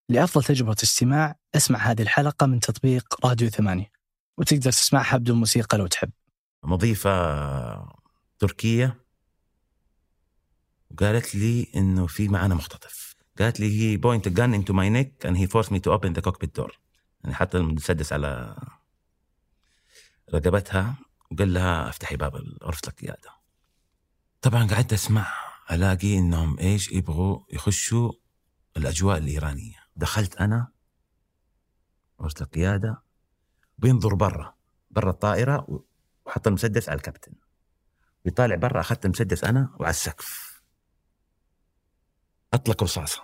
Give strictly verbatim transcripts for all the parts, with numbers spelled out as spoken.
لأفضل تجربة استماع اسمع هذه الحلقة من تطبيق راديو ثمانية، وتقدر تسمعها بدون موسيقى لو تحب. مضيفة تركية وقالت لي إنه في معنا مختطف. قالت لي he point a gun into my neck and he forced me to open the cockpit door. يعني حط المسدس على رقبتها وقال لها افتحي باب غرفة القيادة. طبعا قعدت أسمع ألاقي إنهم إيش يبغوا يخشوا الأجواء الإيرانية. دخلت أنا غرفة القيادة بينظر برا برا الطائرة وحط المسدس على الكابتن ويطالع برا. أخذت المسدس أنا وعلى السقف أطلق رصاصة.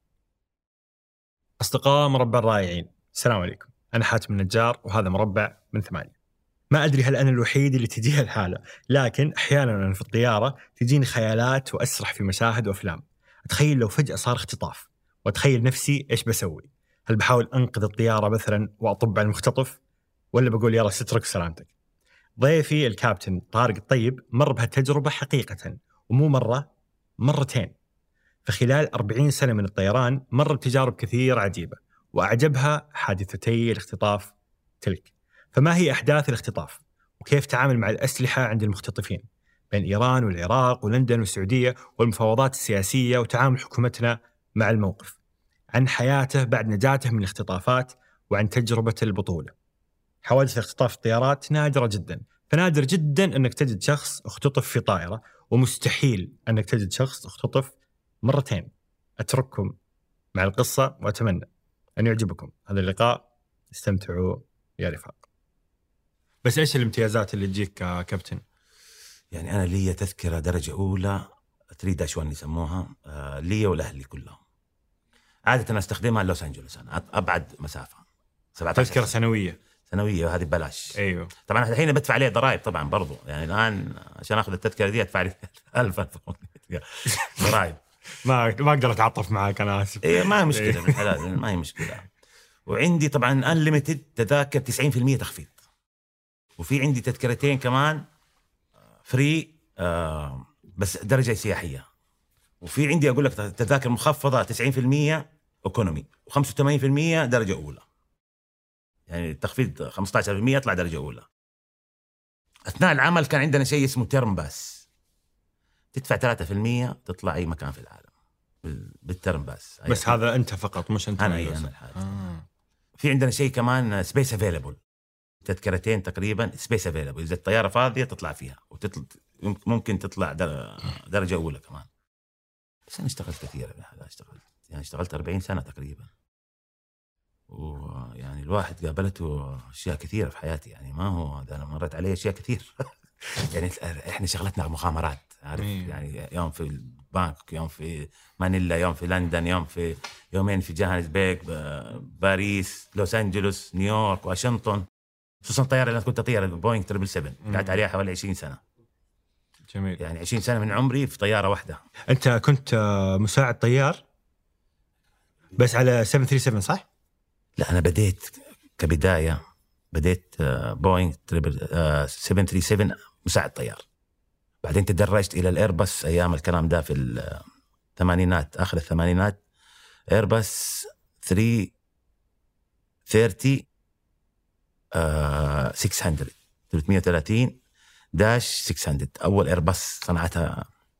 أصدقاء مربع الرائعين، السلام عليكم. أنا حاتم النجار وهذا مربع من ثمانية. ما أدري هل أنا الوحيد اللي تجيها الحالة، لكن أحيانا أنا في الطيارة تجيني خيالات وأسرح في مشاهد وأفلام. أتخيل لو فجأة صار اختطاف وأتخيل نفسي إيش بسوي. هل بحاول أنقذ الطيارة مثلا وأطب على المختطف، ولا بقول يلا سترك سلامتك؟ ضيفي الكابتن طارق الطيب مر بهالتجربة حقيقة، ومو مرة، مرتين. فخلال أربعين سنة من الطيران مر بتجارب كثير عجيبة، وأعجبها حادثتي الاختطاف تلك. فما هي أحداث الاختطاف؟ وكيف تعامل مع الأسلحة عند المختطفين بين إيران والعراق ولندن والسعودية، والمفاوضات السياسية وتعامل حكومتنا مع الموقف؟ عن حياته بعد نجاته من الاختطافات، وعن تجربة البطولة. حوادث اختطاف الطيارات نادرة جدا، فنادر جدا أنك تجد شخص اختطف في طائرة، ومستحيل أنك تجد شخص اختطف مرتين. أترككم مع القصة وأتمنى أن يعجبكم هذا اللقاء. استمتعوا يا رفاق. بس إيش الامتيازات اللي تجيك كابتن؟ يعني أنا لي تذكرة درجة أولى تريد أشوان يسموها، آه لي والأهلي كلهم. عادة أنا أستخدمها لوس أنجلوس، أنا أبعد مسافة. تذكرة سنوية سنوية وهذه ببلاش. أيوه. طبعا الحين بدفع عليها ضرائب طبعا برضو، يعني الآن عشان أخذ التذكرة دي أدفع لي ألف ضرائب. ما ما أقدر أتعاطف معك، أنا آسف. إيه ما هي مشكلة بالحلال، ما هي مشكلة. وعندي طبعا unlimited تذاكر تسعين بالمئة تخفيض، وفي عندي تذكرتين كمان فري آه بس درجة سياحية، وفي عندي أقول لك تذاكر مخفضة تسعين بالمئة إيكونومي وخمسة وثمانين بالمئة درجة أولى. يعني التخفيض خمسة عشر بالمئة يطلع درجة أولى. أثناء العمل كان عندنا شيء اسمه تيرم باس، تدفع ثلاثة بالمئة تطلع أي مكان في العالم بالتيرم باس. بس هذا أنت فقط مش أنت؟ أنا أنا آه. في عندنا شيء كمان سبيس افيلبل، تذكرتين تقريبا سبيس افيلبل، إذا الطيارة فاضية تطلع فيها، وتطلع ممكن تطلع درجة أولى كمان. بس أنا اشتغلت كثير بهذا، اشتغلت يعني اشتغلت أربعين سنة تقريبا، ويعني الواحد قابلته أشياء كثيرة في حياتي. يعني ما هو أنا مرت عليه أشياء كثير يعني إحنا شغلتنا مغامرات، عارف يعني يوم في البنك، يوم في مانيلا، يوم في لندن، يوم في يومين في جوهانسبرغ، باريس، لوس أنجلوس، نيويورك، واشنطن. خصوصا الطيارة اللي كنت أطير بوينغ سبعة سبعة سبعة قعدت عليها حوالي عشرين سنة. جميل. يعني عشرين سنة من عمري في طيارة واحدة. أنت كنت مساعد طيار بس على سبعة ثلاثة سبعة صح؟ لا أنا بديت كبداية بديت بوينغ سبعة ثلاثة سبعة مساعد طيار، بعدين تدرجت إلى الإيرباص أيام الكلام ده في الثمانينات، آخر الثمانينات، إيرباص ثلاثمئة وثلاثين آه ستمئة ثلاثمئة وثلاثين داش ستمئة، أول إيرباص صنعتها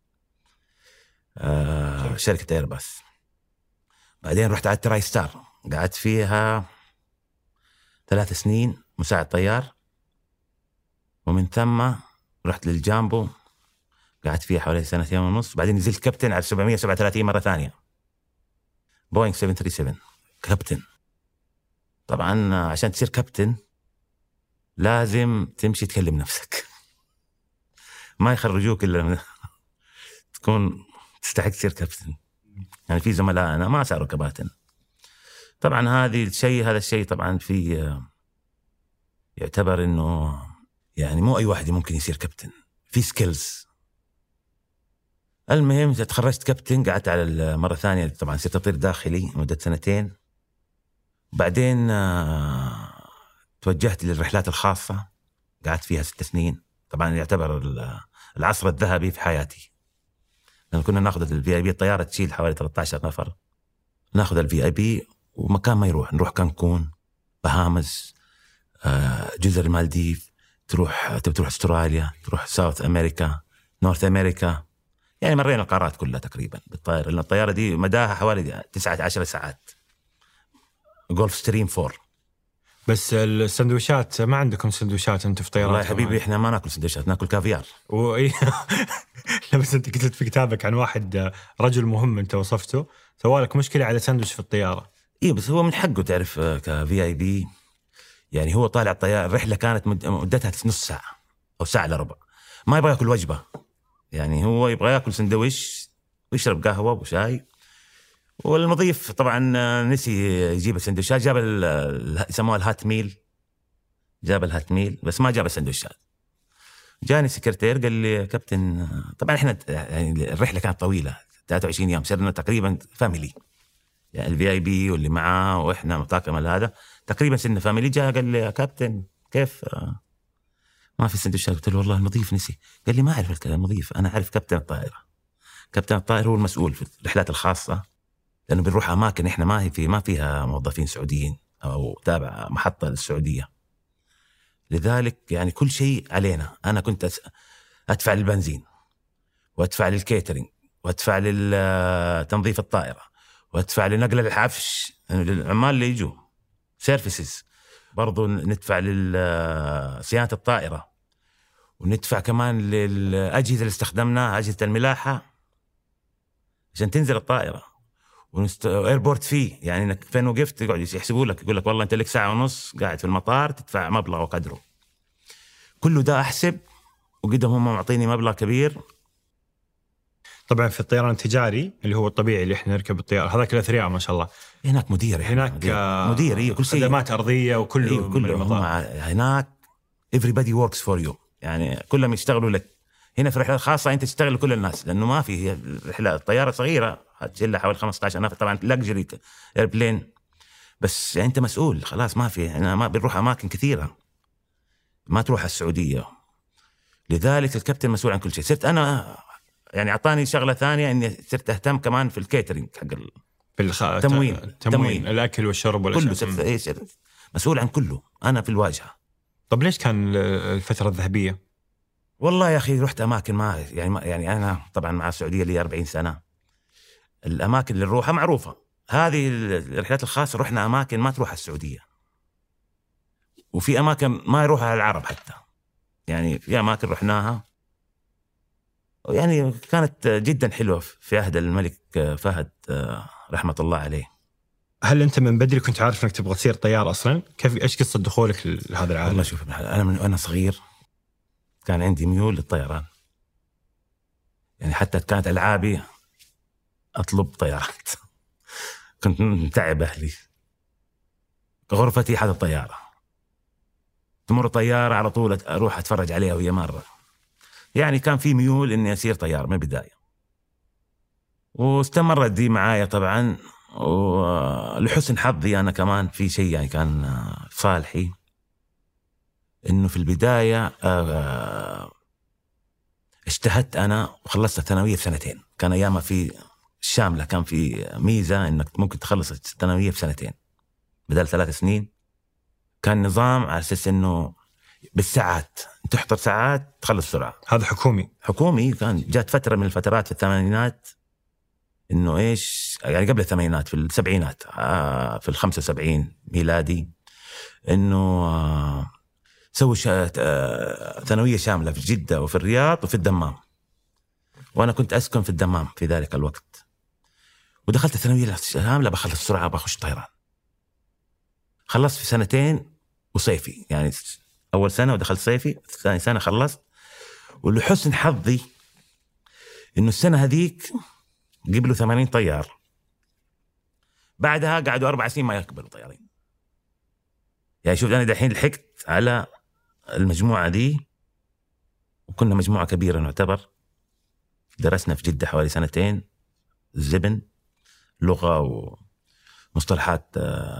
آه شركة إيرباص. بعدين رحت على تراي ستار، قعدت فيها ثلاث سنين مساعد طيار، ومن ثم رحت للجامبو قعدت فيها حوالي سنتين ونص. بعدين نزلت كابتن على سبعمئة وسبعة وثلاثين مرة ثانية، بوينغ سبعة ثلاثة سبعة كابتن. طبعا عشان تصير كابتن لازم تمشي تكلم نفسك ما يخرجوك إلا تكون تستحق تصير كابتن. يعني في زملاء أنا ما صاروا كباتن. طبعا هذه الشيء هذا الشيء طبعا في يعتبر إنه يعني مو أي واحد ممكن يصير كابتن، في سكيلز. المهم تخرجت كابتن، قعدت على المرة الثانية طبعا صرت أطير داخلي مدة سنتين. بعدين توجهت للرحلات الخاصة، قعدت فيها ست سنين. طبعا يعتبر العصر الذهبي في حياتي، لأن كنا ناخذ الفي اي بي، الطيارة تشيل حوالي ثلاثة عشر نفر، ناخذ الفي اي بي ومكان ما يروح، نروح كانكون، بهامز، جزر المالديف، تروح تروح استراليا، تروح ساوث أمريكا، نورث أمريكا، يعني مرينا القارات كلها تقريبا بالطائرة، لأن الطيارة دي مداها حوالي تسعة عشر ساعات، جولف ستريم فور. بس السندويشات ما عندكم سندويشات أنتوا في طيارات؟ والله يا حبيبي إحنا ما ناكل سندويشات، ناكل كافيار. وإيه لا بس أنت كتبت في كتابك عن واحد رجل مهم أنت وصفته سوالك مشكلة على سندويش في الطيارة. إيه بس هو من حقه تعرف كفي آي بي، يعني هو طالع الطيارة، الرحلة كانت مدتها نص ساعة أو ساعة إلا ربع، ما يبغى يأكل وجبة، يعني هو يبغى يأكل سندويش ويشرب قهوة وشاي. والمضيف طبعا نسي يجيب السندويشات، جاب يسموها الهات ميل، جاب الهات ميل بس ما جاب السندويشات. جاني سكرتير قال لي كابتن، طبعا احنا يعني الرحلة كانت طويلة ثلاثة وعشرين يوم، صرنا تقريبا فاميلي، يعني الفي اي بي واللي معاه واحنا طاقم هذا تقريبا سنة فاميلي. جاء قال لي يا كابتن كيف ما في سندويشات؟ قلت له والله المضيف نسي. قال لي ما أعرف المضيف، أنا أعرف كابتن الطائرة. كابتن الطائرة هو المسؤول في الرحلات الخاصة، لأنه بنروح أماكن إحنا ما هي في ما فيها موظفين سعوديين أو تابع محطة للسعودية، لذلك يعني كل شيء علينا. أنا كنت أدفع للبنزين وأدفع للكيترينج وأدفع لتنظيف الطائرة وأدفع لنقل الحفش، العمال اللي يجوا سيرفيسز، برضو ندفع لصيانة الطائرة، وندفع كمان للأجهزة اللي استخدمناها، أجهزة الملاحة عشان تنزل الطائرة، وإيربورت فيه، يعني إنك فين وقفت يقعد يحسبوا لك، يقول لك والله أنت لك ساعة ونص قاعد في المطار تدفع مبلغ وقدره. كله ده أحسب، وقدم هم معطيني مبلغ كبير. طبعا في الطيران التجاري اللي هو الطبيعي اللي احنا نركب الطيارة، هذاك الأثرياء ما شاء الله هناك مدير، هناك مدير, مدير إيه كل شيء، خدمات أرضية وكله إيه كله هم هناك everybody works for you، يعني كلهم يشتغلوا لك. هنا في الرحلة الخاصة أنت تشتغل لكل الناس، لأنه ما في، هي الرحلة الطيارة صغيرة هتشيلها حوالي خمسة عشر نفر، طبعا لاكجري ايربلين، بس يعني أنت مسؤول خلاص، ما في، أنا ما بنروح أماكن كثيرة، ما تروح السعودية، لذلك الكابتن مسؤول عن كل شيء. صرت أنا يعني أعطاني شغلة ثانية، إني صرت أهتم كمان في الكيترينج حق الخ... التموين. التموين تموين الأكل والشرب كله، صرت إيش مسؤول عن كله، أنا في الواجهة. طب ليش كان الفترة الذهبية؟ والله يا أخي رحت أماكن ما يعني ما يعني أنا طبعا مع السعودية لي أربعين سنة، الأماكن اللي نروحها معروفة. هذه الرحلات الخاصة رحنا أماكن ما تروح السعودية، وفي أماكن ما يروحها العرب حتى، يعني في أماكن رحناها يعني كانت جدا حلوة في عهد الملك فهد رحمة الله عليه. هل أنت من بدري كنت عارف أنك تبغى تصير طيار أصلا؟ كيف إيش قصة دخولك لهذا العالم؟ والله شوف، أنا من وأنا صغير كان عندي ميول للطيران، يعني حتى كانت ألعابي أطلب طيارات كنت متعب أهلي، غرفتي حد الطيارة، تمر طيارة على طول أروح أتفرج عليها وهي مرة، يعني كان في ميول إني أصير طيار من البداية، واستمرت دي معايا طبعا. ولحسن حظي أنا كمان في شيء يعني كان صالحي، إنه في البداية اجتهدت أنا وخلصت الثانوية في سنتين. كان أيامها في الشاملة كان في ميزة إنك ممكن تخلص الثانوية في سنتين بدل ثلاث سنين. كان نظام على أساس إنه بالساعات، تحضر ساعات تخلص بسرعة. هذا حكومي حكومي. كان جات فترة من الفترات في الثمانينات إنه إيش يعني قبل الثمانينات، في السبعينات، آه في الخمسة وسبعين ميلادي، إنه آه سووا آه ثانوية شاملة في جدة وفي الرياض وفي الدمام، وأنا كنت أسكن في الدمام في ذلك الوقت، ودخلت الثانوية شاملة بخلص بسرعة بخش طيران. خلصت في سنتين وصيفي، يعني أول سنة ودخلت صيفي، ثاني سنة خلصت. ولحسن حظي إنه السنة هذيك قبلوا ثمانين طيار، بعدها قعدوا أربع سنين ما يقبلوا طيارين. يعني شوف أنا دحين لحقت على المجموعة دي، وكنا مجموعة كبيرة نعتبر، درسنا في جدة حوالي سنتين الزبن، لغة ومصطلحات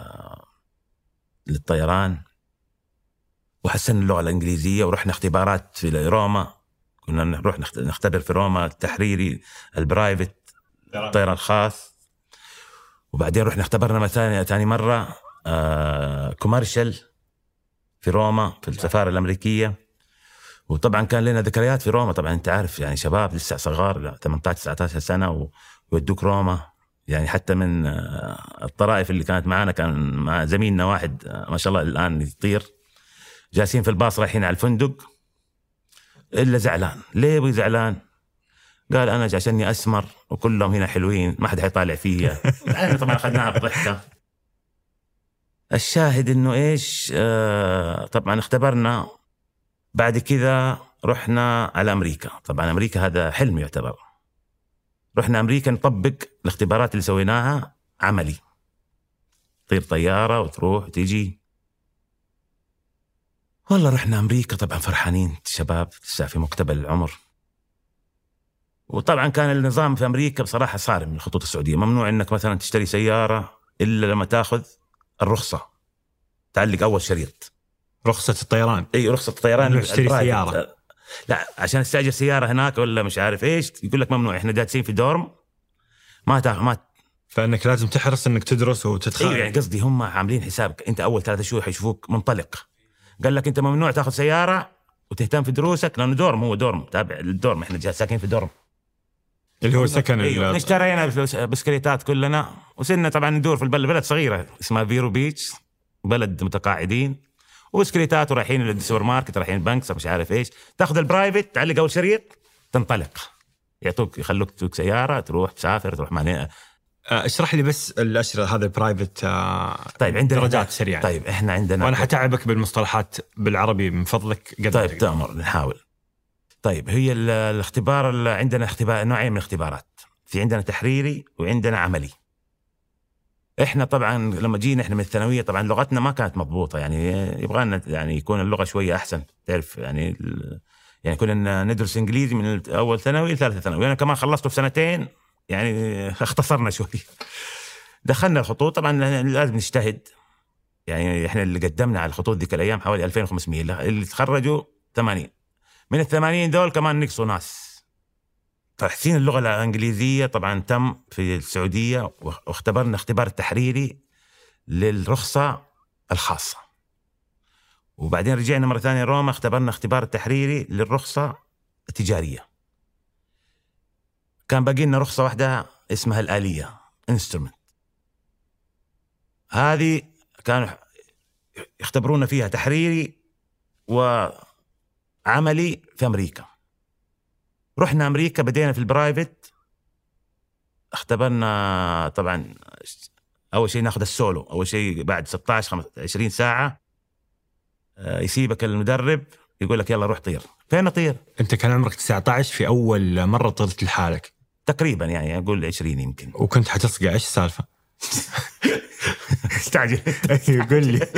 للطيران، وحسن اللغة الإنجليزية، ورحنا اختبارات في روما، كنا نروح نختبر في روما التحريري البرايفت الطيران الخاص، وبعدين رحنا اختبرنا مثلا ثاني مرة آه كوميرشال في روما في السفارة الأمريكية. وطبعا كان لنا ذكريات في روما، طبعا أنت عارف يعني شباب لسه صغار ثمانية عشر تسعة عشر سنة ويودوك روما. يعني حتى من آه الطرائف اللي كانت معنا كان مع زميلنا واحد آه ما شاء الله الآن يطير، جالسين في الباص رايحين على الفندق إلا زعلان. ليه أبوي زعلان؟ قال أنا عشاني أسمر وكلهم هنا حلوين ما حد حيطالع فيا. طبعا أخذناها بضحكة. الشاهد إنه إيش آه طبعا اختبرنا. بعد كذا رحنا على أمريكا. طبعا أمريكا هذا حلم يعتبر. رحنا أمريكا نطبق الاختبارات اللي سويناها عملي، طير طيارة وتروح وتيجي. والله رحنا أمريكا طبعا فرحانين شباب لسه في مقتبل العمر. وطبعا كان النظام في أمريكا بصراحة صارم من الخطوط السعودية، ممنوع إنك مثلا تشتري سيارة إلا لما تأخذ الرخصة، تعلق أول شريط رخصة الطيران. أي رخصة الطيران تشتري سيارة. لا عشان تستأجر سيارة هناك ولا مش عارف إيش يقول لك ممنوع. إحنا جالسين في دورم ما تاخذ ما فإنك لازم تحرص إنك تدرس وتتخرج. إيه يعني قصدي هم عاملين حسابك أنت أول ثلاثة شهور حيشوفوك منطلق. قال لك أنت ممنوع تأخذ سيارة وتهتم في دروسك لأنه دورم، هو دورم تابع للدورم. إحنا جالسين ساكنين في دورم اللي هو سكن. أيوة. اشترينا بسكليتات كلنا وصلنا طبعا ندور في البلد، بلد صغيرة اسمها فيرو بيتش، بلد متقاعدين وبسكليتات ورايحين للسوبر ماركت رايحين البنك مش عارف ايش. تاخذ البرايفت تعلق اول شريط تنطلق، يعطوك يخلوك تسوق سيارة تروح تسافر تروح معناه. اشرح لي بس الأشياء هذا البرايفت. طيب عندنا درجات سريعة. طيب احنا عندنا وانا حتعبك بالمصطلحات بالعربي من فضلك قدر. طيب تأمر نحاول. طيب هي الاختبار اللي عندنا اختبار نوعين من الاختبارات، في عندنا تحريري وعندنا عملي. احنا طبعا لما جينا احنا من الثانويه طبعا لغتنا ما كانت مضبوطه، يعني يبغانا يعني يكون اللغه شويه احسن تعرف يعني يعني كنا ندرس انجليزي من اول ثانوي لثالثه ثانوي. انا كمان خلصته في سنتين يعني اختصرنا شوي. دخلنا الخطوط طبعا لازم نجتهد، يعني احنا اللي قدمنا على الخطوط ذيك الايام حوالي ألفين وخمسمية، اللي تخرجوا ثمانين. من الثمانين دول كمان نقصوا ناس. تحسين اللغة الإنجليزية طبعا تم في السعودية، واختبرنا اختبار تحريري للرخصة الخاصة. وبعدين رجعنا مرة ثانية روما اختبرنا اختبار تحريري للرخصة التجارية. كان باقي لنا رخصة واحدة اسمها الآلية instrument، هذه كانوا يختبرونا فيها تحريري وعملي في أمريكا. رحنا أمريكا بدينا في البرايفت، اختبرنا طبعا أول شيء ناخذ السولو. أول شيء بعد ستة عشر عشرين ساعة يسيبك المدرب يقول لك يلا روح طير. فين طير؟ أنت كان عمرك تسعة عشر في أول مرة طرت لحالك تقريبا، يعني أقول عشرين يمكن. وكنت حتصقع إيش السالفة؟ استعجل يقول لي.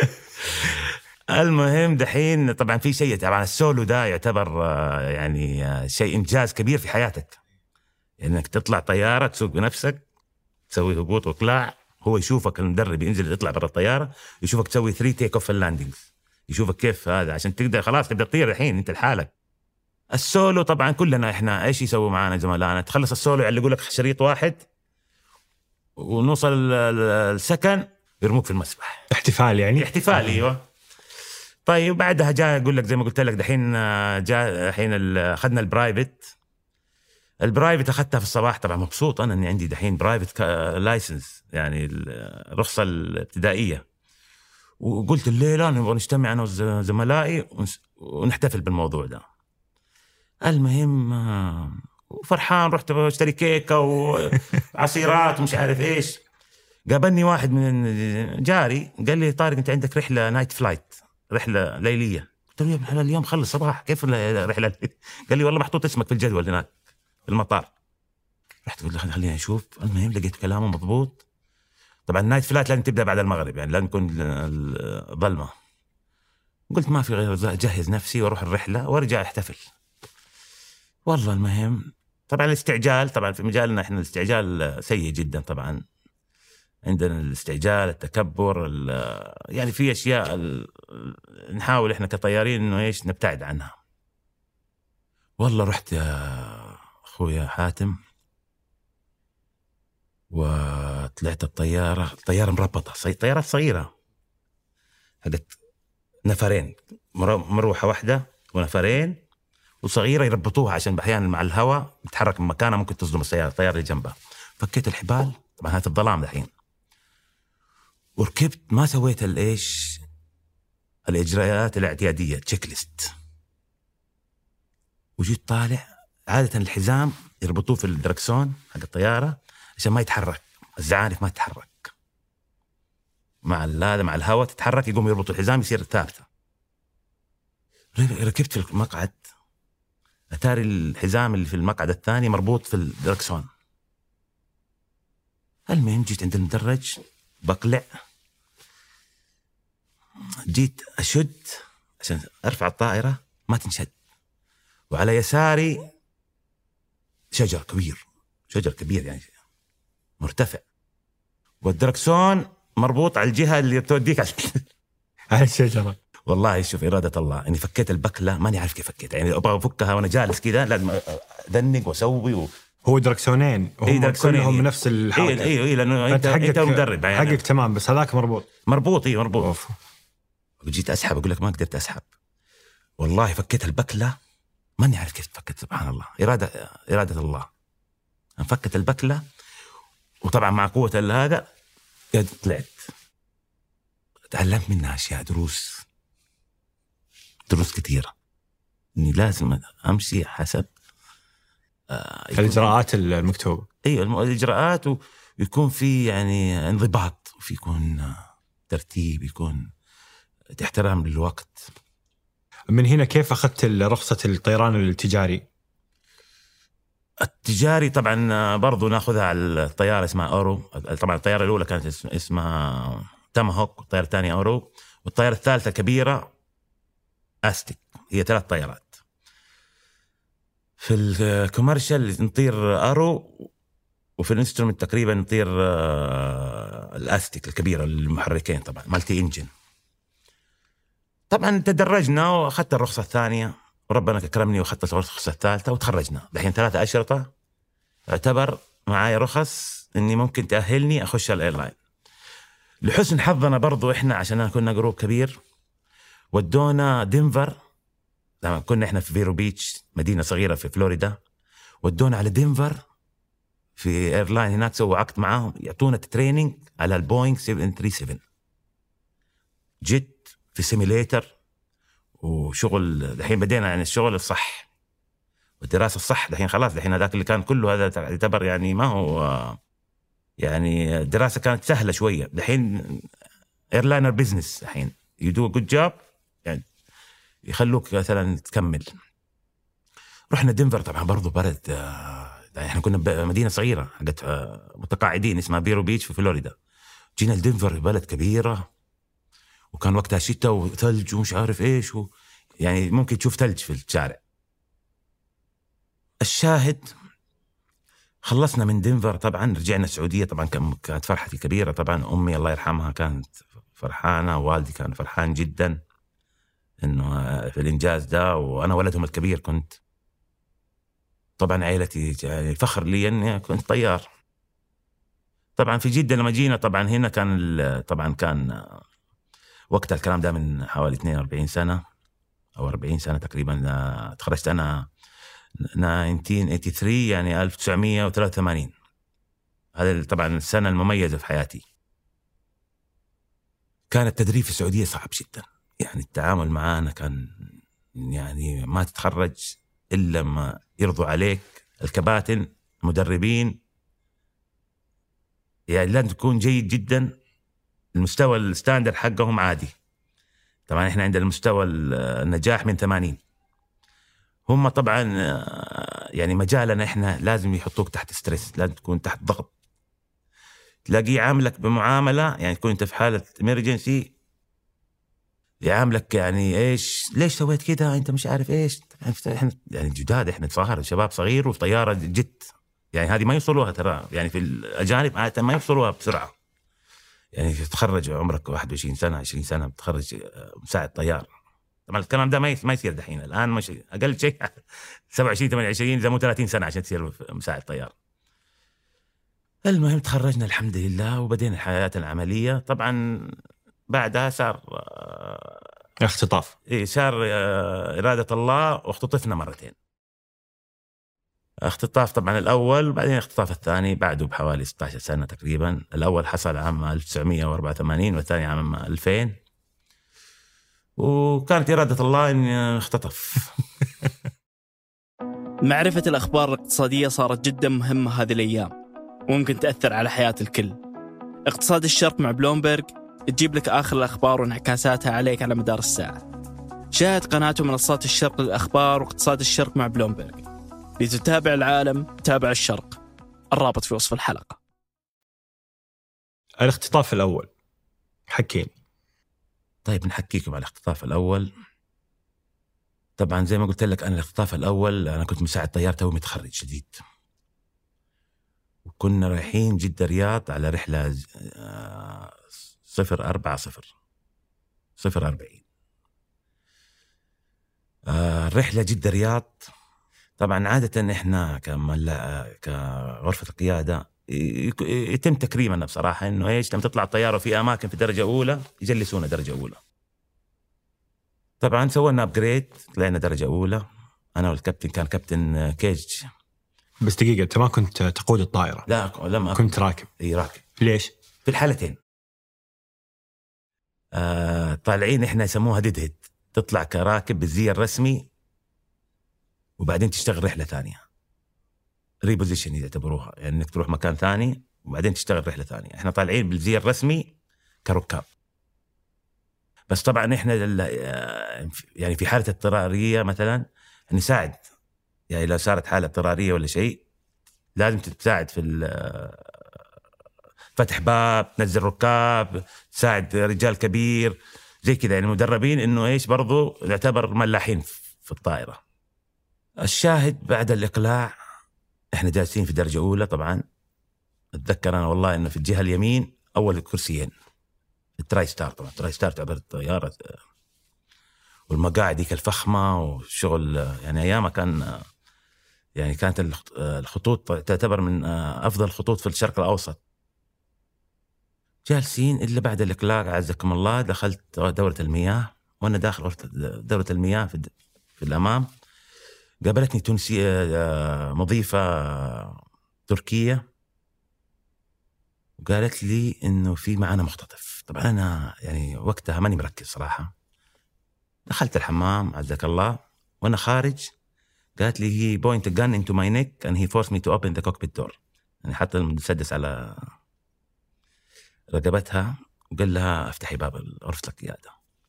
المهم دحين طبعا في شيء طبعا السولو ده يعتبر يعني شيء إنجاز كبير في حياتك، يعني انك تطلع طيارة تسوق بنفسك تسوي هبوط وإقلاع، هو يشوفك المدرب ينزل يطلع برا الطيارة يشوفك تسوي ثري تيك اوف اللاندينجز، يشوفك كيف هذا عشان تقدر خلاص تقدر تطير الحين انت لحالك. السولو طبعا كلنا احنا ايش يسووا معنا زملائنا، تخلص السولو يعلقوا لك شريط واحد ونوصل السكن يرموك في المسبح. احتفال يعني احتفال ايوه. طيب بعدها جاء أقول لك زي ما قلت لك دحين جاء الحين أخذنا البرايفت. البرايفت أخذتها في الصباح طبعا مبسوط أنا إني عندي دحين برايفت لايسنس يعني الرخصة الابتدائية. وقلت الليلة نبغى نجتمع أنا وزملائي ونحتفل بالموضوع ده. المهم وفرحان رحت اشتري كيكة وعصيرات ومش عارف إيش. قابلني واحد من جاري قال لي طارق أنت عندك رحلة نايت فلايت، رحلة ليلية. قلت له يا ابن اليوم خلص صباح كيف الرحلة؟ قال لي والله محطوط اسمك في الجدول هناك في المطار. رحت قلت له خليني أشوف. المهم لقيت كلامه مضبوط. طبعا النايت فلايت لازم تبدأ بعد المغرب، يعني لازم يكون ظلمة. قلت ما في غير أجهز نفسي وأروح الرحلة وأرجع أحتفل. والله المهم طبعا الاستعجال طبعا في مجالنا إحنا الاستعجال سيء جدا. طبعا عندنا الاستعجال التكبر يعني في أشياء نحاول إحنا كطيارين إنه إيش نبتعد عنها. والله رحت يا أخويا حاتم وطلعت الطيارة، الطيارة مربطة، طيارات صغيرة حقت نفرين، مروحة واحدة ونفرين وصغيرة يربطوها عشان أحيانا مع الهواء تتحرك من مكانها ممكن تصدم السيارة الطيارة اللي جنبها. فكيت الحبال طبعا هذا الظلام دحين، وركبت ما سويت الإيش الإجراءات الاعتيادية تشيك ليست، وجيت طالع. عادة الحزام يربطوه في الدركسون حق الطيارة عشان ما يتحرك، الزعانف ما تتحرك مع هذا مع الهواء تتحرك، يقوم يربطوا الحزام يصير ثابتة. ركبت في المقعد، أتاري الحزام اللي في المقعد الثاني مربوط في الدركسون. المهم جيت عند المدرج بقلع، جيت أشد عشان أرفع الطائرة ما تنشد، وعلى يساري شجر كبير، شجر كبير يعني مرتفع، والدركسون مربوط على الجهة اللي توديك على الشجرة. والله شوف إرادة الله إني فكيت البكلة، ماني عارف كيف فكيت، يعني أبغى أفكها وأنا جالس كذا لازم أدنق وأسوي و... هو دركسونين وهم إيه كلهم إيه نفس الحركة. إيه إيه إيه لأنه أنت حقك أنت مدرب يعني حقك تمام، بس هذاك مربوط مربوط إيه مربوط أوف. وجيت أسحب أقول لك ما قدرت أسحب، والله فكيت البكلة ماني عارف كيف فكت، سبحان الله إرادة إرادة الله. فكت البكلة وطبعا مع قوة هذا طلعت، تعلمت منها أشياء، دروس دروس كثيرة، إني لازم أمشي حسب آه الإجراءات المكتوبة. أيوة الإجراءات، ويكون في يعني انضباط، وفي يكون ترتيب، يكون احترام للوقت. من هنا كيف أخذت رخصة الطيران التجاري؟ التجاري طبعا برضو ناخذها على الطيارة اسمها أورو. طبعا الطيارة الأولى كانت اسمها تاماهوك، والطيارة الثانية أورو، والطيارة الثالثة كبيرة أستيك. هي ثلاث طيارات. في الكوميرشال نطير أورو، وفي الانسترومنت تقريبا نطير الأستيك الكبيرة المحركين طبعا مالتي إنجن. طبعا تدرجنا وأخذت الرخصة الثانية، وربنا كرمني وأخذت الرخصة الثالثة وتخرجنا. دحين ثلاثة أشرطة، اعتبر معايا رخص إني ممكن تأهلني أخش الإيرلاين. لحسن حظنا برضو إحنا عشان كنا جروب كبير، ودونا دنفر. لما كنا إحنا في فيرو بيتش مدينة صغيرة في فلوريدا، ودونا على دنفر في إيرلاين هناك، سووا عقد معاهم يعطونا تريننج على البوينغ سبعمية وثلاثة وثمانين جيت في سيميليتر وشغل. دحين بدينا يعني الشغل الصح والدراسة الصح. دحين خلاص، دحين هذاك اللي كان كله هذا يعتبر يعني ما هو يعني الدراسة كانت سهلة شوية. دحين ايرلاينر بيزنس، دحين يدو جود جوب يعني يخلوك مثلا تكمل. رحنا دنفر، طبعا برضو برد. احنا كنا مدينة صغيرة حقت متقاعدين اسمها فيرو بيتش في فلوريدا. جينا لدنفر، بلد كبيرة، وكان وقتها شتاء وثلج ومش عارف ايش و... يعني ممكن تشوف ثلج في الشارع. الشاهد خلصنا من دنفر، طبعا رجعنا السعودية. طبعا كانت فرحتي كبيرة. طبعا أمي الله يرحمها كانت فرحانة، والدي كان فرحان جدا إنه في الإنجاز ده، وأنا ولدهم الكبير كنت. طبعا عائلتي يعني فخر لي إني كنت طيار. طبعا في جدة لما جينا، طبعا هنا كان طبعا كان وقت الكلام ده من حوالي اثنين وأربعين سنة أو أربعين سنة تقريبا. تخرجت أنا ألف وتسعمية وثمانية وثمانين، يعني ألف وتسعمية وثلاثة وثمانين. هذا طبعا السنة المميزة في حياتي. كان التدريب في السعودية صعب جدا، يعني التعامل معانا كان يعني ما تتخرج إلا ما يرضوا عليك الكباتن المدربين، يعني لازم تكون جيد جدا. المستوى الستاندر حقهم عادي. طبعا احنا عندنا المستوى النجاح من ثمانين. هم طبعا يعني مجالنا احنا لازم يحطوك تحت ستريس، لازم تكون تحت ضغط. تلاقيه يعاملك بمعاملة يعني تكون انت في حالة emergency، يعاملك يعني ايش ليش سويت كده انت مش عارف ايش. احنا يعني جداد، احنا صغار، شباب صغير وفي طيارة جت، يعني هذه ما يوصلوها ترى، يعني في الأجانب عادة ما يوصلوها بسرعة. يعني تتخرج عمرك واحد وعشرين سنة عشرين سنة بتخرج مساعد طيار. طبعا الكلام ده ما ما يصير دحين. الآن مش أقل شيء سبعة وعشرين ثمانية وعشرين إذا مو ثلاثين سنة عشان تصير مساعد طيار. المهم تخرجنا الحمد لله وبدينا الحياة العملية. طبعا بعدها صار اختطاف. إيه صار إرادة الله واختطفنا مرتين. اختطاف طبعا الأول وبعدين الاختطاف الثاني بعده بحوالي ستة عشر سنة تقريبا. الأول حصل عام ألف وتسعمائة وأربعة وثمانين والثاني عام ألفين، وكانت إرادة الله أن اختطف. معرفة الأخبار الاقتصادية صارت جدا مهمة هذه الأيام، وممكن تأثر على حياة الكل. اقتصاد الشرق مع بلومبرج تجيب لك آخر الأخبار وانعكاساتها عليك على مدار الساعة. شاهد قناة منصات الشرق للأخبار واقتصاد الشرق مع بلومبرج. لتتابع العالم تابع الشرق. الرابط في وصف الحلقة. الاختطاف الأول حكين. طيب نحكيكم على الاختطاف الأول. طبعا زي ما قلت لك أنا الاختطاف الأول أنا كنت مساعد طيار تو متخرج جديد، وكنا رايحين جدة رياض على رحلة صفر أربعة صفر صفر أربعين. الرحلة جدة رياض طبعا عادة إحنا كغرفة القيادة يتم تكريمنا بصراحة إنه إيش لما تطلع الطيارة في أماكن في درجة أولى يجلسونا درجة أولى. طبعا سوينا أبجريد طلعنا درجة أولى أنا والكابتن، كان كابتن كيج. بس دقيقة، أنت ما كنت تقود الطائرة؟ لا لما كنت راكب. إيه راكب. ليش؟ في الحالتين آه طالعين إحنا يسموها ديدهد، تطلع كراكب بالزي الرسمي وبعدين تشتغل رحلة ثانية ريبوزيشن يعتبروها، يعني إنك تروح مكان ثاني وبعدين تشتغل رحلة ثانية. إحنا طالعين بالزي الرسمي كركاب، بس طبعا إحنا يعني في حالة اضطرارية مثلا نساعد، يعني لو صارت حالة اضطرارية ولا شيء لازم تساعد في فتح باب، تنزل ركاب، تساعد رجال كبير زي كذا، يعني مدربين إنه إيش برضو نعتبر ملاحين في الطائرة. الشاهد بعد الإقلاع إحنا جالسين في درجة أولى. طبعا أتذكر أنا والله إنه في الجهة اليمين أول كرسيين التراي ستار. طبعا التراي ستار تعتبر الطيارة والمقاعد ديك الفخمة وشغل، يعني أيامها كان يعني كانت الخطوط تعتبر من أفضل الخطوط في الشرق الأوسط. جالسين إلا بعد الإقلاع عزكم الله دخلت دورة المياه، وأنا داخل دورة المياه في, في الأمام قابلتني تونسية مضيفة تركية وقالت لي إنه في معنا مختطف. طبعا أنا يعني وقتها ماني مركز صراحة. دخلت الحمام عزك الله وأنا خارج قالت لي هي point a gun into my neck and he forced me to open the cockpit door، يعني حتى المسدس على رقبتها وقال لها افتحي باب غرفة القيادة.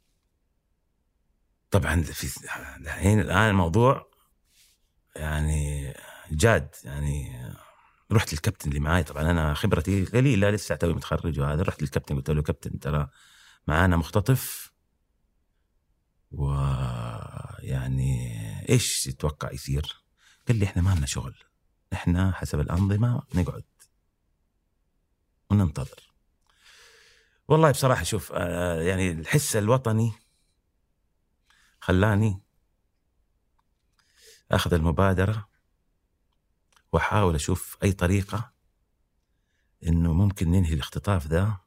طبعا في الحين الآن الموضوع يعني جاد، يعني رحت للكابتن اللي معاي. طبعا أنا خبرتي قليلة لسه توي متخرج وهذا. رحت للكابتن قلت له كابتن ترى معانا مختطف ويعني إيش تتوقع يصير؟ قال لي إحنا ما لنا شغل، إحنا حسب الأنظمة نقعد وننتظر. والله بصراحة شوف يعني الحس الوطني خلاني أخذ المبادرة وأحاول أشوف أي طريقة إنه ممكن ننهي الاختطاف ذا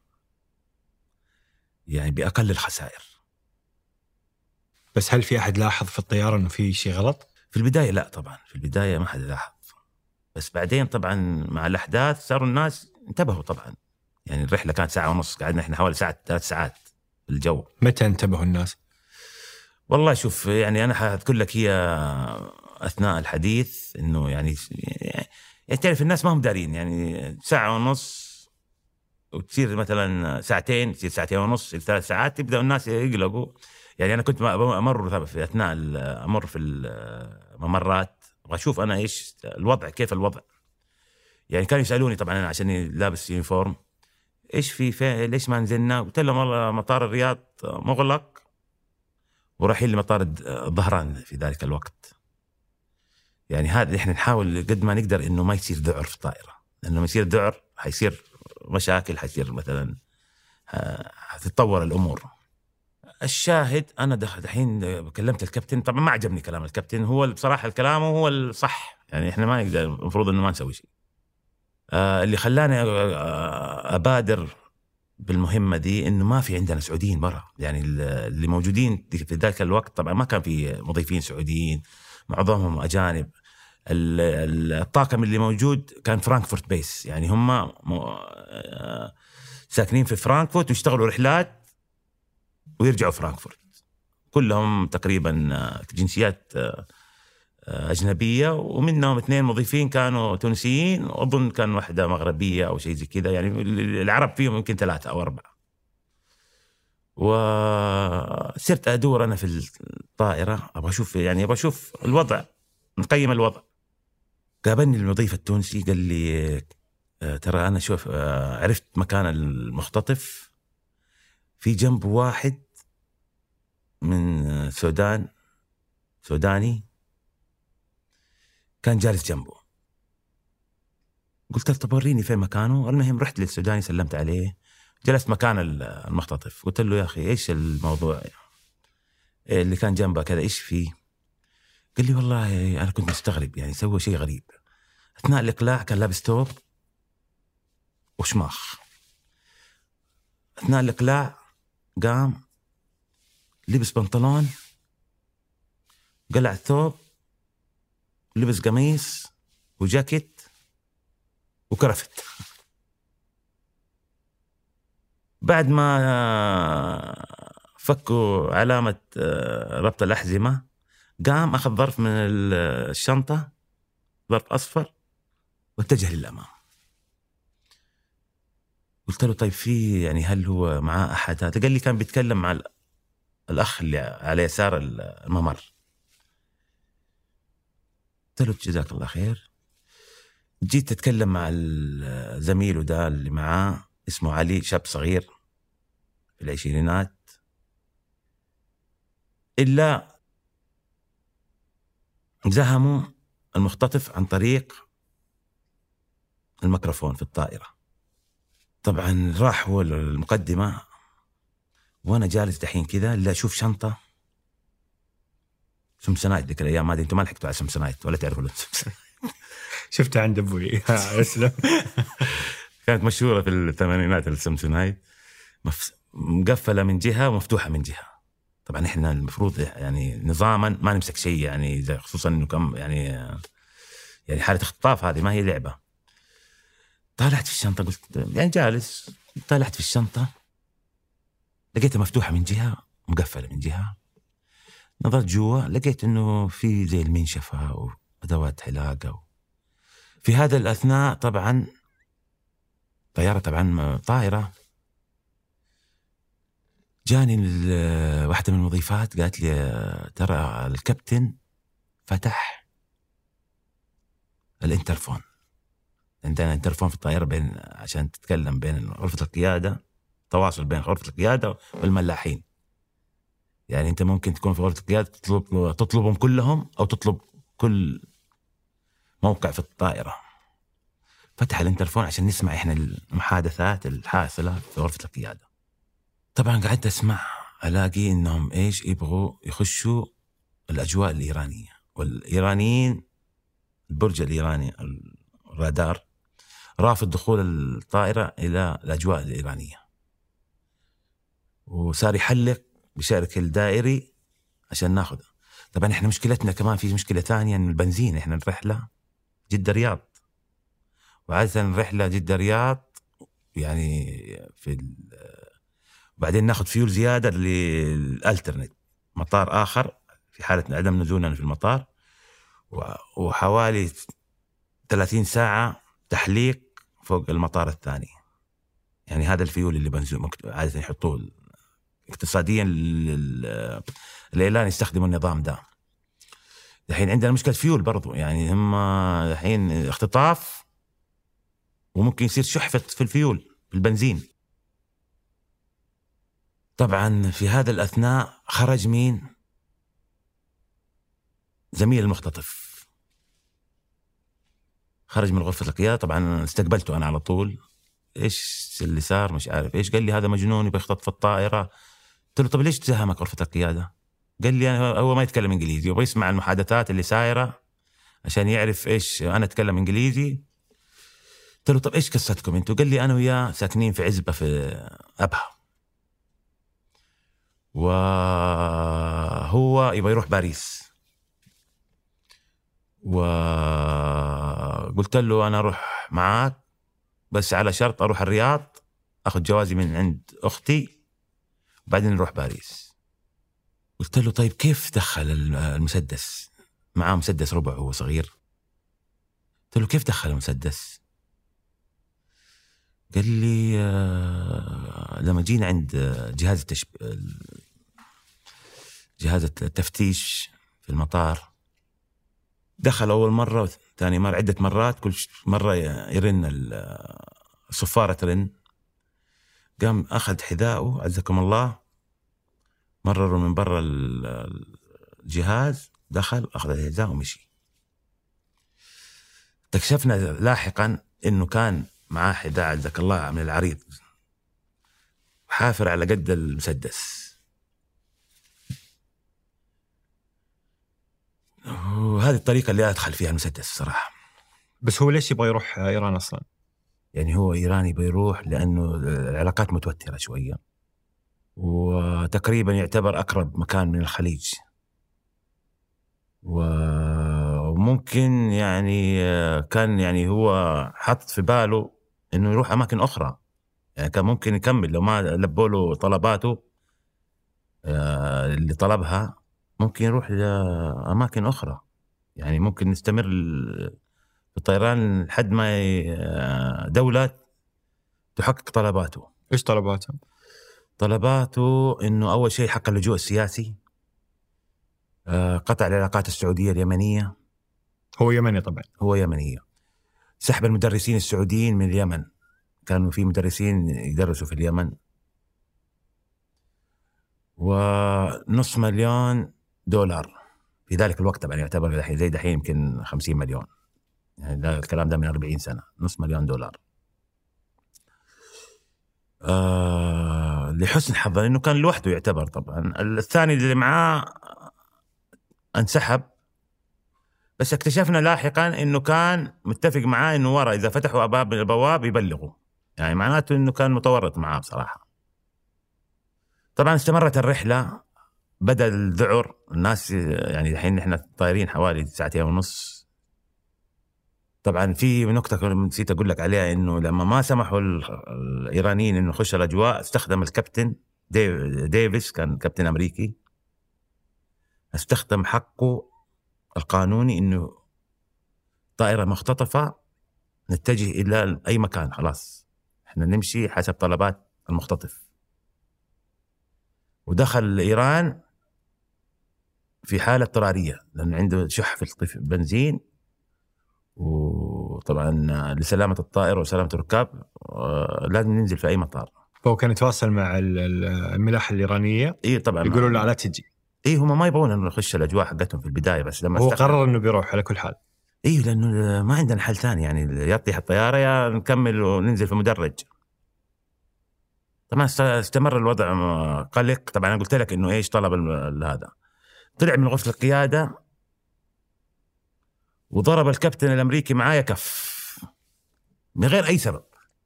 يعني بأقل الخسائر. بس هل في أحد لاحظ في الطيارة إنه في شيء غلط؟ في البداية لا طبعا، في البداية ما حد لاحظ، بس بعدين طبعا مع الأحداث صاروا الناس انتبهوا. طبعا يعني الرحلة كانت ساعة ونص، قعدنا إحنا حوالي ساعة ثلاث ساعات في الجو. متى انتبهوا الناس؟ والله شوف يعني أنا حتقول لك هي أثناء الحديث إنه يعني يعني تعرف الناس ما هم دارين، يعني ساعة ونص وتصير مثلا ساعتين، تصير ساعتين ونص، تصير ثلاث ساعات، يبدأ الناس يقلقوا. يعني أنا كنت أمر في أثناء أمر في الممرات وأشوف أنا إيش الوضع، كيف الوضع. يعني كانوا يسألوني طبعا أنا عشان لابس يونيفورم إيش في, في ليش ما نزلنا؟ قلت لهم والله مطار الرياض مغلق ورايحين لمطار الظهران في ذلك الوقت. يعني هذا إحنا نحاول قد ما نقدر إنه ما يصير ذعر في الطائرة، لأنه ما يصير ذعر حيصير مشاكل، حيصير مثلا هتتطور الأمور. الشاهد أنا دخل الحين كلمت الكابتن، طبعا ما عجبني كلام الكابتن، هو بصراحة الكلام هو الصح، يعني إحنا ما نقدر، المفروض إنه ما نسوي شيء. آه اللي خلاني أبادر بالمهمة دي إنه ما في عندنا سعوديين برا، يعني اللي موجودين في ذاك الوقت طبعا ما كان في مضيفين سعوديين، معظمهم أجانب. الطاقم اللي موجود كان فرانكفورت بيس، يعني هم ساكنين في فرانكفورت ويشتغلوا رحلات ويرجعوا فرانكفورت، كلهم تقريبا جنسيات أجنبية، ومنهم اثنين مضيفين كانوا تونسيين، وأظن كان واحدة مغربية أو شيء زي كذا، يعني العرب فيهم يمكن ثلاثة أو أربعة. وصرت أدور أنا في الطائرة أبغى أشوف، يعني أبغى أشوف الوضع، نقيم الوضع. قابلني المضيف التونسي قال لي ترى أنا شوف عرفت مكان المختطف، في جنب واحد من السودان سوداني كان جالس جنبه. قلت له طب وريني فين مكانه. المهم رحت للسوداني سلمت عليه، جلست مكان المختطف، قلت له يا أخي إيش الموضوع اللي كان جنبه كذا، إيش فيه؟ قال لي والله أنا كنت مستغرب، يعني سوى شيء غريب. أثناء الإقلاع كان لابس ثوب وشماخ، أثناء الإقلاع قام لبس بنطلون، قلع الثوب، لبس قميص وجاكيت وكرفت. بعد ما فكوا علامة ربط الأحزمة قام أخذ ظرف من الشنطة، ظرف أصفر، واتجه للأمام. قلت له طيب في يعني هل هو معاه أحد؟ قال لي كان بيتكلم مع الأخ اللي على يسار الممر. قلت له جزاك الله خير. جيت أتكلم مع الزميل ده اللي معاه، اسمه علي، شاب صغير في العشرينات، إلا زهموا المختطف عن طريق الميكروفون في الطائرة. طبعا راح هو المقدمة، وأنا جالس دحين كذا اللي أشوف شنطة سمسنايت. ذيك الأيام ما أدري أنتم ما لحقتوا على سمسنايت ولا تعرفوا السمسنايت. شفتها عند أبوي أسلم. كانت مشهورة في الثمانينات السمسنايت، مقفلة من جهة ومفتوحة من جهة. طبعا إحنا المفروض يعني نظاما ما نمسك شيء، يعني زي خصوصا إنه كم يعني يعني حالة اختطاف هذه ما هي لعبة. طالعت في الشنطة، قلت يعني جالس، طالعت في الشنطة لقيتها مفتوحة من جهة ومقفلة من جهة. نظرت جوا لقيت إنه في زي المنشفة وأدوات حلاقة. في هذا الأثناء طبعا طيارة طبعا طائرة، جاني واحدة من المضيفات قالت لي ترى الكابتن فتح الانترفون. عندنا انترفون في الطائرة بين عشان تتكلم بين غرفة القيادة، تواصل بين غرفة القيادة والملاحين. يعني أنت ممكن تكون في غرفة القيادة تطلب تطلبهم كلهم أو تطلب كل موقع في الطائرة. فتح الانترفون عشان نسمع إحنا المحادثات الحاصلة في غرفة القيادة. طبعا قعدت أسمع، ألاقي إنهم إيش يبغوا يخشوا الأجواء الإيرانية، والإيرانيين البرج الإيراني الرادار رافض دخول الطائرة إلى الأجواء الإيرانية، وصار يحلق بشكل دائري عشان ناخذ. طبعا إحنا مشكلتنا كمان في مشكلة ثانية، إن البنزين، إحنا الرحلة جدة رياض، وعادة الرحلة جدة رياض يعني في بعدين ناخذ فيول زيادة للألترنت مطار آخر في حالة عدم نزولنا في المطار، وحوالي ثلاثين ساعة تحليق فوق المطار الثاني. يعني هذا الفيول اللي بنزول عادة يحطوه اقتصاديا الإعلان يستخدموا النظام ده. الحين عندنا مشكلة فيول برضو، يعني هم الحين اختطاف وممكن يصير شحفة في الفيول في البنزين. طبعا في هذا الأثناء خرج مين؟ زميل المختطف خرج من غرفة القيادة. طبعا استقبلته أنا على طول، إيش اللي صار مش عارف إيش. قال لي هذا مجنون يبغى يختطف الطائرة. قلت له طب ليش تزهمك غرفة القيادة؟ قال لي أنا هو ما يتكلم إنجليزي، يبغى يسمع المحادثات اللي سايرة عشان يعرف إيش أنا أتكلم إنجليزي. قلت له طب إيش قصتكم أنتوا؟ قال لي أنا وياه ساكنين في عزبة في أبها، وهو يبغى يروح باريس، وقلت له أنا أروح معاك بس على شرط أروح الرياض أخذ جوازي من عند أختي وبعدين نروح باريس. قلت له طيب كيف دخل المسدس؟ معاه مسدس ربع وهو صغير. قلت له كيف دخل المسدس؟ قال لي آه لما جينا عند جهاز التشب... جهاز التفتيش في المطار، دخل أول مرة ثاني مرة عدة مرات، كل مرة يرن الصفارة ترن، قام أخذ حذاءه عزكم الله، مرروا من برا الجهاز، دخل أخذ الحذاء ومشي. اكتشفنا لاحقا إنه كان معاه حذاء عزك الله من العريض حافر على قد المسدس. وهذه الطريقة اللي أدخل فيها المسدس صراحة. بس هو ليش يبغى يروح إيران أصلا؟ يعني هو إيراني بيروح لأنه العلاقات متوترة شوية، وتقريبا يعتبر أقرب مكان من الخليج، وممكن يعني كان يعني هو حط في باله إنه يروح أماكن أخرى، يعني كان ممكن يكمل لو ما لبوا له طلباته اللي طلبها، ممكن يروح لأماكن أخرى، يعني ممكن نستمر في الطيران لحد ما دولة تحقق طلباته. إيش طلباته؟ طلباته إنه أول شيء حق اللجوء السياسي، قطع العلاقات السعودية اليمنية. هو يمني طبعا. هو يمنية. سحب المدرسين السعوديين من اليمن، كانوا في مدرسين يدرسوا في اليمن. ونص مليون دولار في ذلك الوقت، طبعا يعتبر دحين زي دحين يمكن خمسين مليون، يعني ده الكلام ده من أربعين سنة، نص مليون دولار. آه لحسن حظه إنه كان لوحده يعتبر، طبعا الثاني اللي معاه انسحب، بس اكتشفنا لاحقا إنه كان متفق معاه إنه ورا إذا فتحوا أبواب البواب يبلغوا، يعني معناته إنه كان متورط معاه بصراحة. طبعا استمرت الرحلة، بدأ الذعر الناس، يعني الحين نحن طايرين حوالي ساعتين ونص. طبعا في نقطة نسيت أقول لك عليها، إنه لما ما سمحوا الإيرانيين إنه يخش الأجواء، استخدم الكابتن ديفيس، كان كابتن أمريكي، استخدم حقه القانوني إنه طائرة مختطفة نتجه إلى أي مكان، خلاص إحنا نمشي حسب طلبات المختطف. ودخل إيران في حالة اضطرارية لأنه عنده شح في البنزين، وطبعا لسلامة الطائرة وسلامة الركاب لازم ننزل في أي مطار. فهو كان يتواصل مع الملاحة الإيرانية. إيه طبعا يقولوا له لا تجي. إيه هم ما يبغون نخش الأجواء حقتهم في البداية، بس لما هو قرر إنه بيروح على كل حال. إيه لأنه ما عندنا حل ثاني، يعني يطيح الطيارة يا نكمل وننزل في مدرج. طبعا استمر الوضع قلق. طبعا أنا قلت لك إنه إيش طلب هذا، طلع من غرفة القيادة وضرب الكابتن الأمريكي معايا كف من غير أي سبب.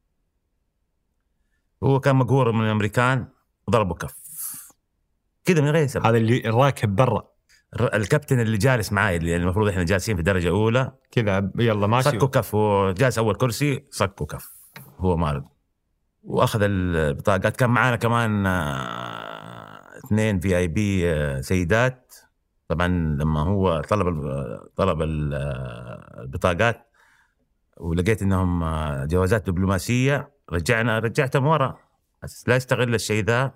هو كان مقهور من الأمريكان وضربه كف كده من غير سبب. هذا اللي الراكب برا، الكابتن اللي جالس معاي اللي المفروض إحنا جالسين في درجة أولى كذا يلا ماشي، صكوا كف. هو جالس أول كرسي صكوا كف، هو مارد وأخذ البطاقات. كان معانا كمان اثنين في اي بي سيدات. طبعا لما هو طلب طلب البطاقات ولقيت انهم جوازات دبلوماسيه، رجعنا رجعتهم ورا، بس لا يستغل الشيء ذا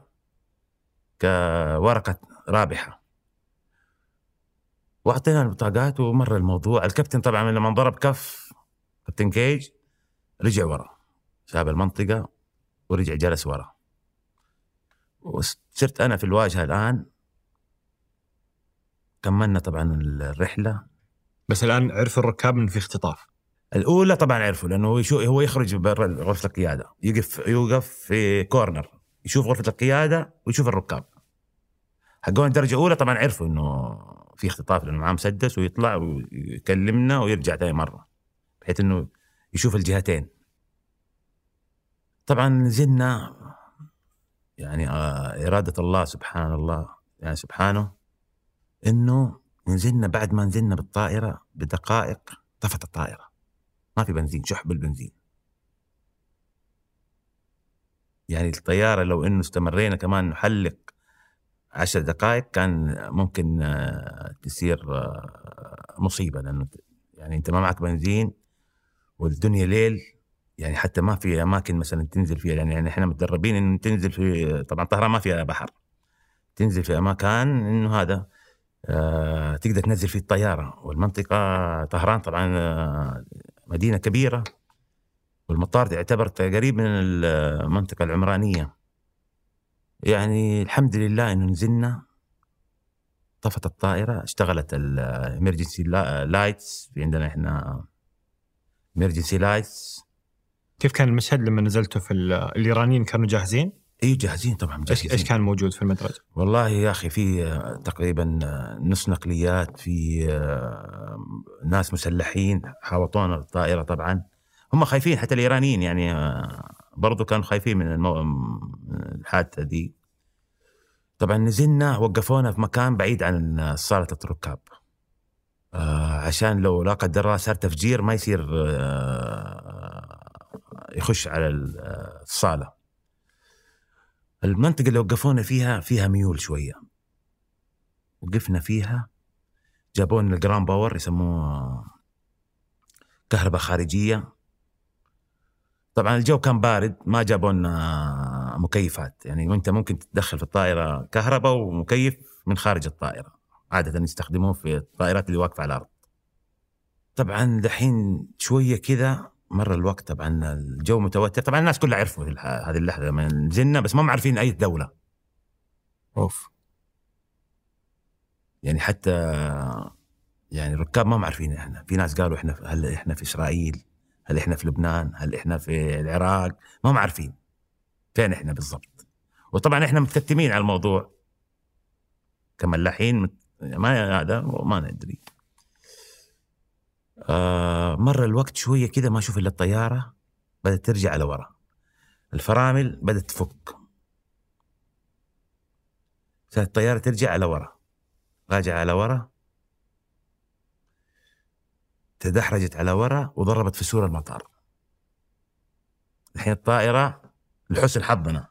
كورقه رابحه. واعطينا البطاقات ومر الموضوع. الكابتن طبعا لما ضرب كف كابتن كيج رجع ورا، ساب المنطقه ورجع جلس ورا، وصرت انا في الواجهه الان. كملنا طبعا الرحله. بس الان عرفوا الركاب ان في اختطاف. الاولى طبعا عرفوا، لانه هو هو يخرج برا غرفه القياده، يقف يوقف في كورنر يشوف غرفه القياده ويشوف الركاب. حقون الدرجه الاولى طبعا عرفوا انه في اختطاف لانه معاه مسدس، ويطلع ويكلمنا ويرجع ثاني مره بحيث انه يشوف الجهتين. طبعا نزلنا يعني إرادة الله سبحان الله يعني سبحانه إنه نزلنا. بعد ما نزلنا بالطائرة بدقائق طفت الطائرة، ما في بنزين، شحب البنزين. يعني الطيارة لو إنه استمرينا كمان نحلق عشر دقائق كان ممكن تصير مصيبة، لأنه يعني أنت ما معك بنزين والدنيا ليل، يعني حتى ما في أماكن مثلا تنزل فيها. يعني, يعني إحنا متدربين إنه تنزل في، طبعا طهران ما فيها بحر، تنزل في أماكن إنه هذا آه تقدر تنزل فيه الطيارة. والمنطقة طهران طبعا آه مدينة كبيرة، والمطار تعتبر قريب من المنطقة العمرانية. يعني الحمد لله إنه نزلنا، طفت الطائرة، اشتغلت الامرجنسي لايتس في عندنا إحنا امرجنسي لايتس. كيف كان المشهد لما نزلتوا في الإيرانيين كانوا جاهزين؟ ايوه جاهزين طبعا مجهزين. ايش كان موجود في المدرج؟ والله يا اخي في تقريبا نص نقليات، في ناس مسلحين حاوطونا الطائره. طبعا هم خايفين حتى الايرانيين، يعني برضو كانوا خايفين من المو... الحادثه دي. طبعا نزلنا وقفونا في مكان بعيد عن صاله الركاب عشان لو لا قدر الله صار تفجير ما يصير يخش على الصاله. المنطقة اللي وقفونا فيها فيها ميول شوية، وقفنا فيها، جابون الجرام باور يسموه كهرباء خارجية. طبعا الجو كان بارد، ما جابونا مكيفات، يعني وانت ممكن تدخل في الطائرة كهرباء ومكيف من خارج الطائرة، عادة يستخدموه في الطائرات اللي واقفة على الأرض. طبعا دحين شوية كذا مر الوقت، طبعا الجو متوتر. طبعا الناس كلها عرفوا هذه اللحظة لما نزلنا، بس ما عارفين أي دولة. أوف. يعني حتى يعني الركاب ما عارفين إحنا. في ناس قالوا إحنا هل إحنا في إسرائيل، هل إحنا في لبنان، هل إحنا في العراق، ما عارفين فين إحنا بالضبط. وطبعا إحنا متكتمين على الموضوع كملاحين، ما هذا ما ندري. آه مر الوقت شوية كده ما أشوف إلا الطيارة بدأت ترجع على ورا، الفرامل بدأت تفك، صارت الطيارة ترجع على ورا، راجع على ورا، تدحرجت على ورا وضربت في سور المطار. الحين الطائرة لحسن حظنا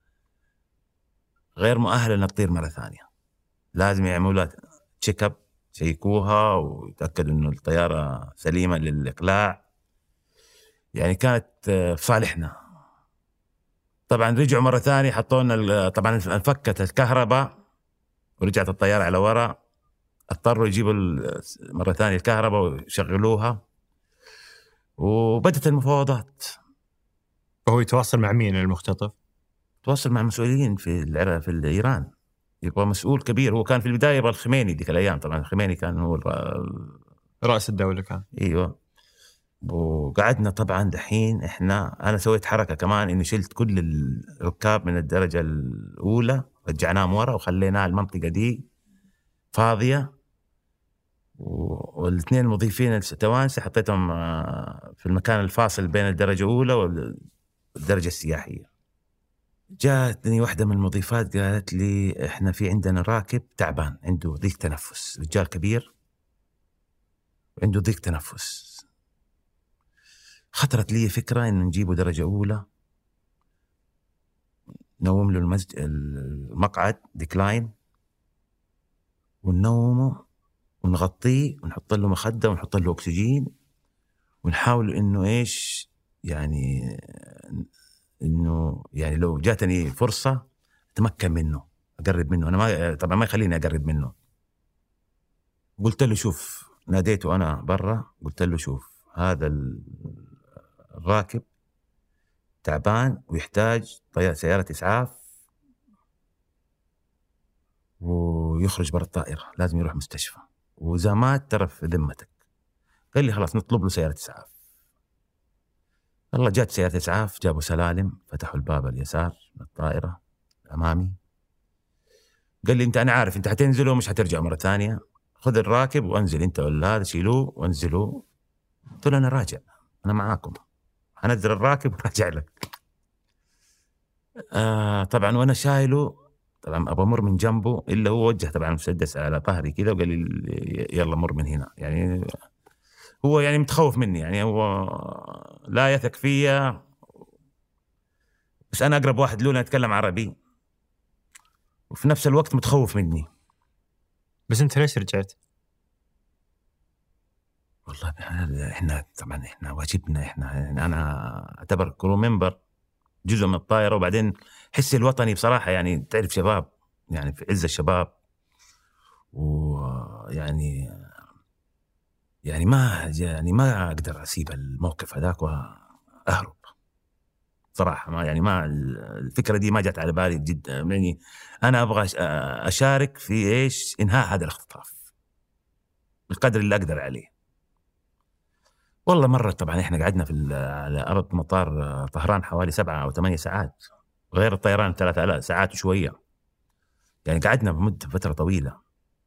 غير مؤهلة أن تطير مرة ثانية، لازم يعملوا لها تشيك اب، شيكوها ويتأكدوا إنه الطيارة سليمة للإقلاع. يعني كانت في صالحنا. طبعا رجعوا مرة ثانية حطونا، طبعا انفكت الكهرباء ورجعت الطيارة على وراء، اضطروا يجيبوا مرة ثانية الكهرباء ويشغلوها، وبدت المفاوضات. وهو يتواصل مع مين المختطف؟ تواصل مع مسؤولين في العراق في إيران، يبغى مسؤول كبير. هو كان في البداية يبغى الخميني ديك الأيام، طبعا الخميني كان هو رأس الدولة كان. ايوه. وقعدنا طبعا دحين احنا، انا سويت حركه كمان اني شلت كل الركاب من الدرجه الاولى، رجعناهم ورا وخلينا المنطقه دي فاضيه، والاثنين المضيفين التوانسه حطيتهم في المكان الفاصل بين الدرجه الاولى والدرجه السياحيه. جاتني واحده من المضيفات قالت لي احنا في عندنا راكب تعبان عنده ضيق تنفس، رجال كبير عنده ضيق تنفس. خطرت لي فكرة إنه نجيبه درجة أولى، نوم له المسج... المقعد ديكلاين، وننومه ونغطيه ونحط له مخدة ونحط له أكسجين، ونحاول إنه إيش يعني إنه يعني لو جاتني فرصة أتمكن منه، أقرب منه. أنا ما طبعا ما يخليني أقرب منه. قلت له شوف، ناديته أنا برا، قلت له شوف هذا الراكب تعبان ويحتاج طيارة سيارة إسعاف ويخرج برا الطائرة، لازم يروح مستشفى، وإذا مات ترى في ذمتك. قال لي خلاص نطلب له سيارة إسعاف. والله جات سيارة إسعاف، جابوا سلالم، فتحوا الباب اليسار من الطائرة أمامي. قال لي أنت أنا عارف أنت هتنزلوا مش هترجع مرة ثانية، خذ الراكب وانزل أنت ولا هذا، شيلوه وانزلوا. قلت له أنا راجع، أنا معاكم، هنزل الراكب وراجع لك. آه طبعا وانا شايله طبعا ابغى امر من جنبه، الا هو وجه طبعا مسدس على ظهري كذا وقال لي يلا مر من هنا. يعني هو يعني متخوف مني، يعني هو لا يثق فيا، بس انا اقرب واحد له اتكلم عربي، وفي نفس الوقت متخوف مني. بس انت ليش رجعت؟ والله احنا طبعا احنا واجبنا، احنا يعني انا اعتبر كرو ممبر جزء من الطائرة، وبعدين حسي الوطني بصراحة يعني تعرف شباب يعني في عز الشباب، ويعني يعني ما يعني ما أقدر أسيب الموقف هذاك وأهرب صراحة. ما يعني ما الفكرة دي ما جت على بالي جدا، يعني أنا أبغى أشارك في إيش إنهاء هذا الاختطاف بالقدر اللي أقدر عليه. والله مرة طبعا إحنا قعدنا في على أرض مطار طهران حوالي سبعة أو ثمانية ساعات، غير الطيران ثلاث ساعات وشوية، يعني قعدنا بمدة فترة طويلة.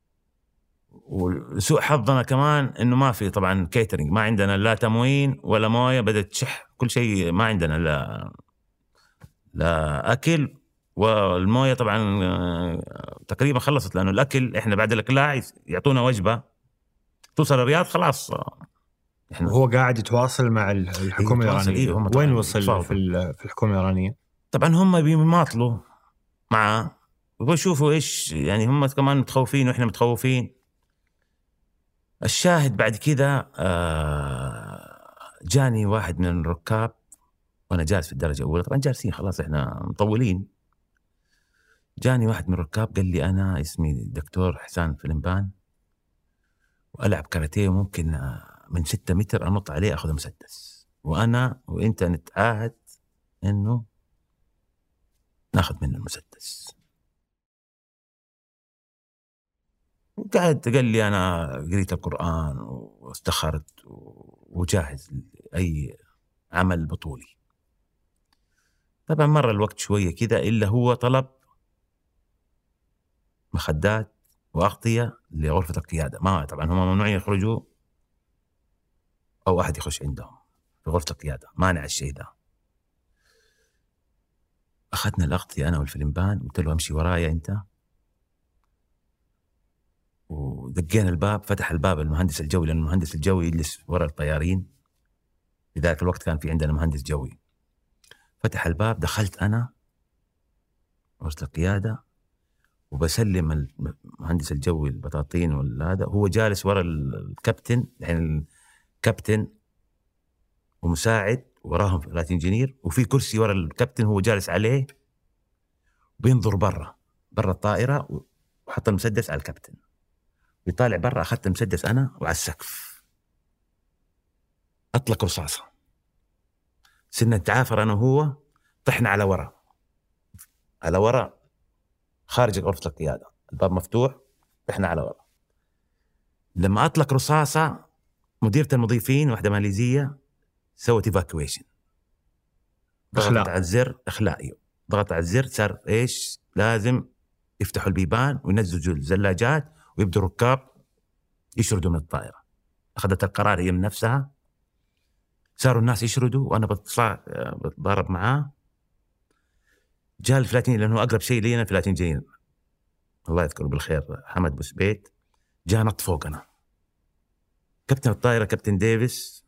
وسوء حظنا كمان إنه ما في طبعا كيترينج، ما عندنا لا تموين ولا موية، بدأت تشح كل شيء، ما عندنا لا لا أكل، والموية طبعا تقريبا خلصت، لأنه الأكل إحنا بعد الإقلاع يعطونا وجبة توصل الرياض خلاص. وهو قاعد يتواصل مع الحكومة الإيرانية. إيه وين وصل في في الحكومة الإيرانية؟ طبعا هم بيماطلوا معه وبشوفوا إيش يعني، هم كمان متخوفين وإحنا متخوفين. الشاهد بعد كذا جاني واحد من الركاب وأنا جالس في الدرجة الأولى، طبعا جالسين خلاص إحنا مطولين. جاني واحد من الركاب قال لي أنا اسمي دكتور حسان فلمبان وألعب كاراتيه، وممكن من ستة متر أنط عليه أخذ مسدس، وأنا وإنت نتعاهد إنه ناخذ منه المسدس. وقعد قال لي أنا قريت القرآن واستخرت وجاهز لأي عمل بطولي. طبعا مر الوقت شوية كذا، إلا هو طلب مخدات وأغطية لغرفة القيادة. ما طبعا هم ممنوعين يخرجوا أو أحد يخش عندهم في غرفة القيادة، مانع الشيء ذا. أخذنا الأغطية أنا والفلمبان، قلت له أمشي ورايا أنت، ودقينا الباب. فتح الباب المهندس الجوي، لأن المهندس الجوي يجلس وراء الطيارين، في ذاك الوقت كان في عندنا مهندس جوي. فتح الباب، دخلت أنا غرفة القيادة وبسلم المهندس الجوي البطاطين والهذا، هو جالس وراء الكابتن، يعني الكابتن ومساعد وراهم ثلاثين انجينير، وفي كرسي وراء الكابتن هو جالس عليه وبينظر برا برا الطائرة، وحط المسدس على الكابتن بيطالع برا. أخذت المسدس أنا وعلى السقف، أطلق رصاصة، سنة تعافر أنا وهو، طحنا على ورا على ورا خارج غرفة القيادة، الباب مفتوح، طحنا على ورا. لما أطلق رصاصة مديرة المضيفين واحدة ماليزية سوت إيفاكويشن، ضغطت على الزر إخلاء، ضغط على الزر، صار إيش لازم يفتحوا البيبان وينزلوا الزلاجات ويبدوا الركاب يشردوا من الطائرة. أخذت القرار هي من نفسها، صاروا الناس يشردوا وأنا بتضارب معاه. جاء الفلاتيني لأنه أقرب شيء لينا الفلاتيني جايين، الله يذكره بالخير، حمد بوسبيت، جاء نط فوقنا. كابتن الطائرة كابتن ديفيس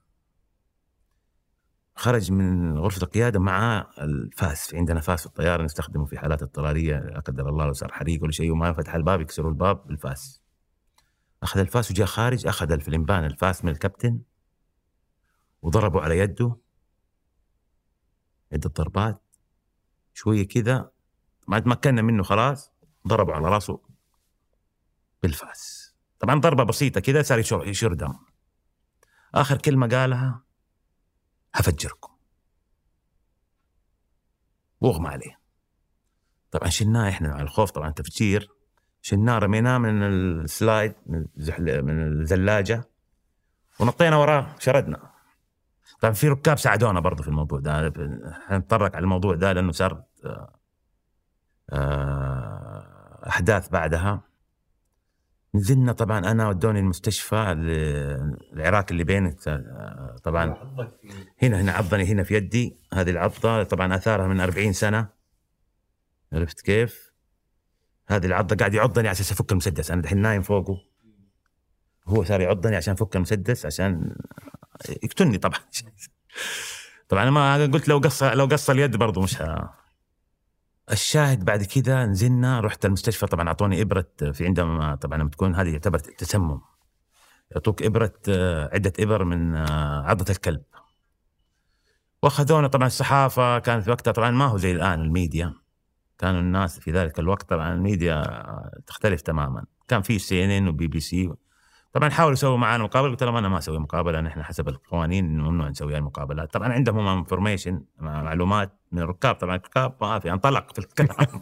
خرج من غرفة القيادة مع الفاس، في عندنا فاس في الطيارة نستخدمه في حالات اضطرارية، لا قدر الله لو صار حريق ولا شيء وما فتح الباب يكسروا الباب بالفاس. أخذ الفاس وجاء خارج، أخذ الفلمبان الفاس من الكابتن وضربوا على يده عدة ضربات، شوية كذا ما تمكنا منه خلاص، ضربوا على راسه بالفاس. طبعا ضربة بسيطة كذا صار يشير دم. آخر كلمة قالها هفجركم، واغمى عليه. طبعا شلناه احنا على الخوف طبعا تفجير، شلناه رميناه من السلايد من من الزلاجة ونطينا وراه شردنا. طبعا في ركاب ساعدونا برضو في الموضوع ده، هنتطرق على الموضوع ده لأنه صار أحداث بعدها. نزلنا طبعا أنا ودوني المستشفى العراق اللي بينك طبعا، هنا هنا عضني هنا في يدي، هذه العضة طبعا أثارها من أربعين سنة عرفت كيف؟ هذه العضة قاعد يعضني عشان أفك المسدس، أنا دحين نايم فوقه، هو صار يعضني عشان أفك المسدس عشان يقتلني طبعا. طبعا أنا ما قلت لو قص لو قص اليد برضو مش ها. الشاهد بعد كذا نزلنا، رحت المستشفى، طبعا أعطوني إبرة، في عندما طبعا لما تكون هذه يعتبر تسمم يعطوك إبرة، عدة إبر من عضة الكلب، واخذونا. طبعا الصحافة كانت في وقتها طبعا ما هو زي الآن الميديا، كانوا الناس في ذلك الوقت طبعا الميديا تختلف تماما، كان في سي ان ان وبي بي سي. طبعا حاولوا يسووا معنا مقابله، قلت لهم انا ما اسوي مقابله، نحن حسب القوانين انه ممنوع نسوي المقابلات. طبعا عندهم انفورميشن معلومات من الركاب، طبعا الركاب ما في انطلق في الكلام.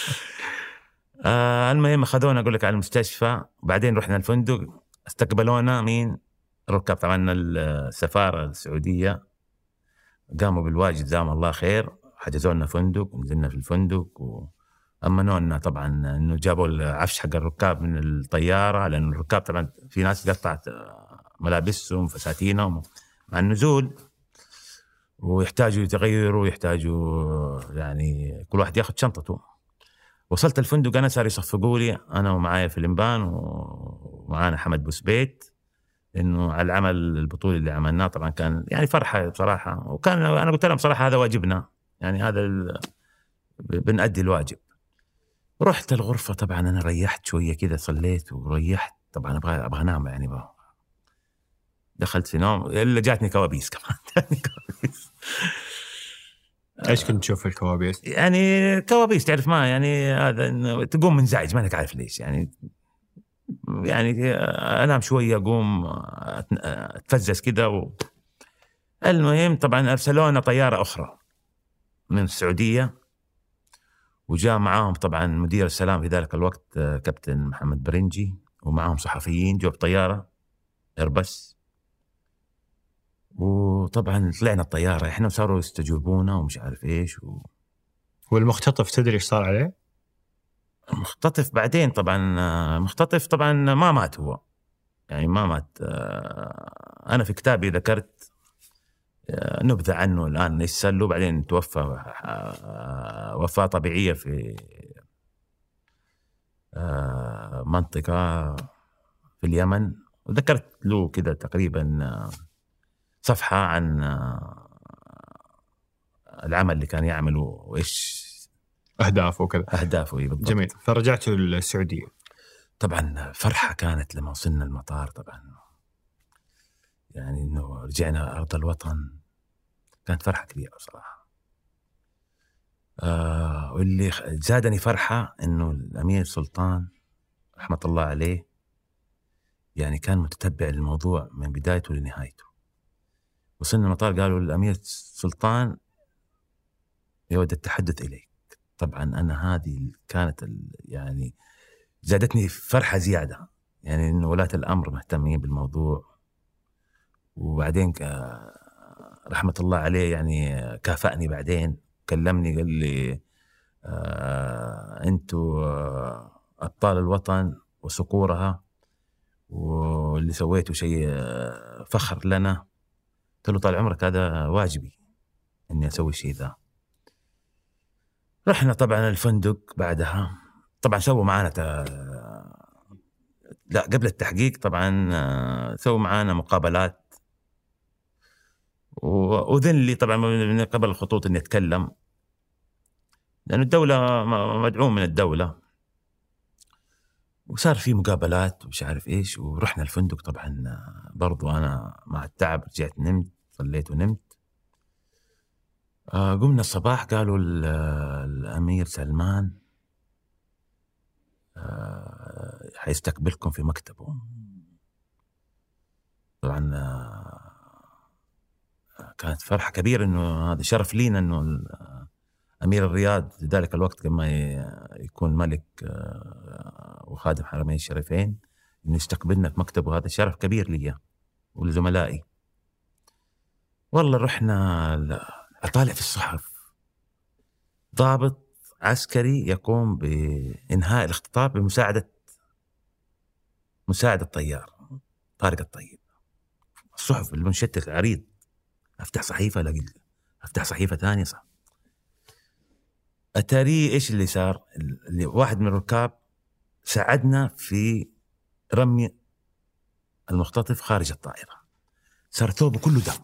آه المهم اخذونا اقول لك على المستشفى، وبعدين رحنا الفندق، استقبلونا مين؟ الركاب. طبعا السفاره السعوديه قاموا بالواجب جزاهم الله خير، حجزوا لنا فندق ونزلنا في الفندق، وأمنوا لنا طبعا إنه جابوا العفش حق الركاب من الطيارة، لأن الركاب طبعا في ناس قطعت ملابسهم فساتينهم مع النزول، ويحتاجوا يتغيروا ويحتاجوا يعني كل واحد ياخذ شنطته. وصلت الفندق أنا صار يصفقوا لي أنا ومعايا فيلمبان ومعانا حمد بوسبيت إنه على العمل البطولي اللي عملناه. طبعا كان يعني فرحة بصراحة، وكان أنا قلت لهم صراحة هذا واجبنا، يعني هذا بنأدي الواجب. رحت الغرفة، طبعا أنا ريحت شوية كذا، صليت وريحت، طبعا أبغى أبغى أنام يعني بقى. دخلت في نوم، إلا جاتني كوابيس كمان. جاتني كوابيس. إيش كنت تشوف في الكوابيس؟ يعني كوابيس تعرف ما يعني هذا إنه تقوم منزعج، ما أنك عارف ليش يعني. يعني أنام شوية، أقوم أتفزز كذا و... المهم طبعا أرسلونا طيارة أخرى من السعودية، وجاء معاهم طبعا مدير السلام في ذلك الوقت كابتن محمد برنجي، ومعاهم صحفيين جو بطيارة إيرباص. وطبعا طلعنا الطيارة إحنا، وصاروا يستجوبونا ومش عارف إيش و... والمختطف تدري إيش صار عليه؟ مختطف بعدين طبعا مختطف طبعا ما مات هو، يعني ما مات. أنا في كتابي ذكرت نبذة عنه الآن ليس له، بعدين توفى وفاة طبيعية في منطقة في اليمن، وذكرت له كده تقريبا صفحة عن العمل اللي كان يعمله وإيش أهدافه وكذا. أهدافه بالضبط. جميل. فرجعت للسعودية. طبعا فرحة كانت لما وصلنا المطار، طبعا يعني إنه رجعنا أرض الوطن، كانت فرحة كبيرة صراحة. آه واللي زادني فرحة إنه الأمير سلطان رحمة الله عليه يعني كان متتبع الموضوع من بدايته لنهايته. وصلنا المطار قالوا الأمير سلطان يود التحدث إليك. طبعا أنا هذه كانت يعني زادتني فرحة زيادة، يعني إنه ولاة الأمر مهتمين بالموضوع. وبعدين رحمة الله عليه يعني كافأني، بعدين كلمني قال لي آه أنتوا آه أبطال الوطن وصقورها، واللي سويته شيء آه فخر لنا. قلت له طال عمرك هذا واجبي إني أسوي شيء ذا. رحنا طبعا الفندق بعدها، طبعا سووا معانا ت... لا قبل التحقيق طبعا آه سووا معانا مقابلات، وأذن لي طبعا من قبل الخطوط إني أتكلم، لأن الدولة مدعوم من الدولة. وصار في مقابلات ومش عارف إيش. ورحنا الفندق طبعا برضو أنا مع التعب رجعت نمت، صليت ونمت. آه قمنا الصباح قالوا الأمير سلمان آه حيستقبلكم في مكتبه. طبعا آه كانت فرحة كبيرة، إنه هذا شرف لينا إنه أمير الرياض في ذلك الوقت لما يكون ملك وخادم حرمين الشريفين إنه يستقبلنا في مكتبه، هذا شرف كبير لي ولزملائي. والله رحنا أطالع في الصحف، ضابط عسكري يقوم بإنهاء الاختطاف بمساعدة مساعد الطيار طارق الطيب. الصحف المنشتت عريض، أفتح صحيفة لقيت، أفتح صحيفة ثانية صح. أتاري إيش اللي صار؟ اللي واحد من الركاب ساعدنا في رمي المختطف خارج الطائرة، صار ثوبه كله دم،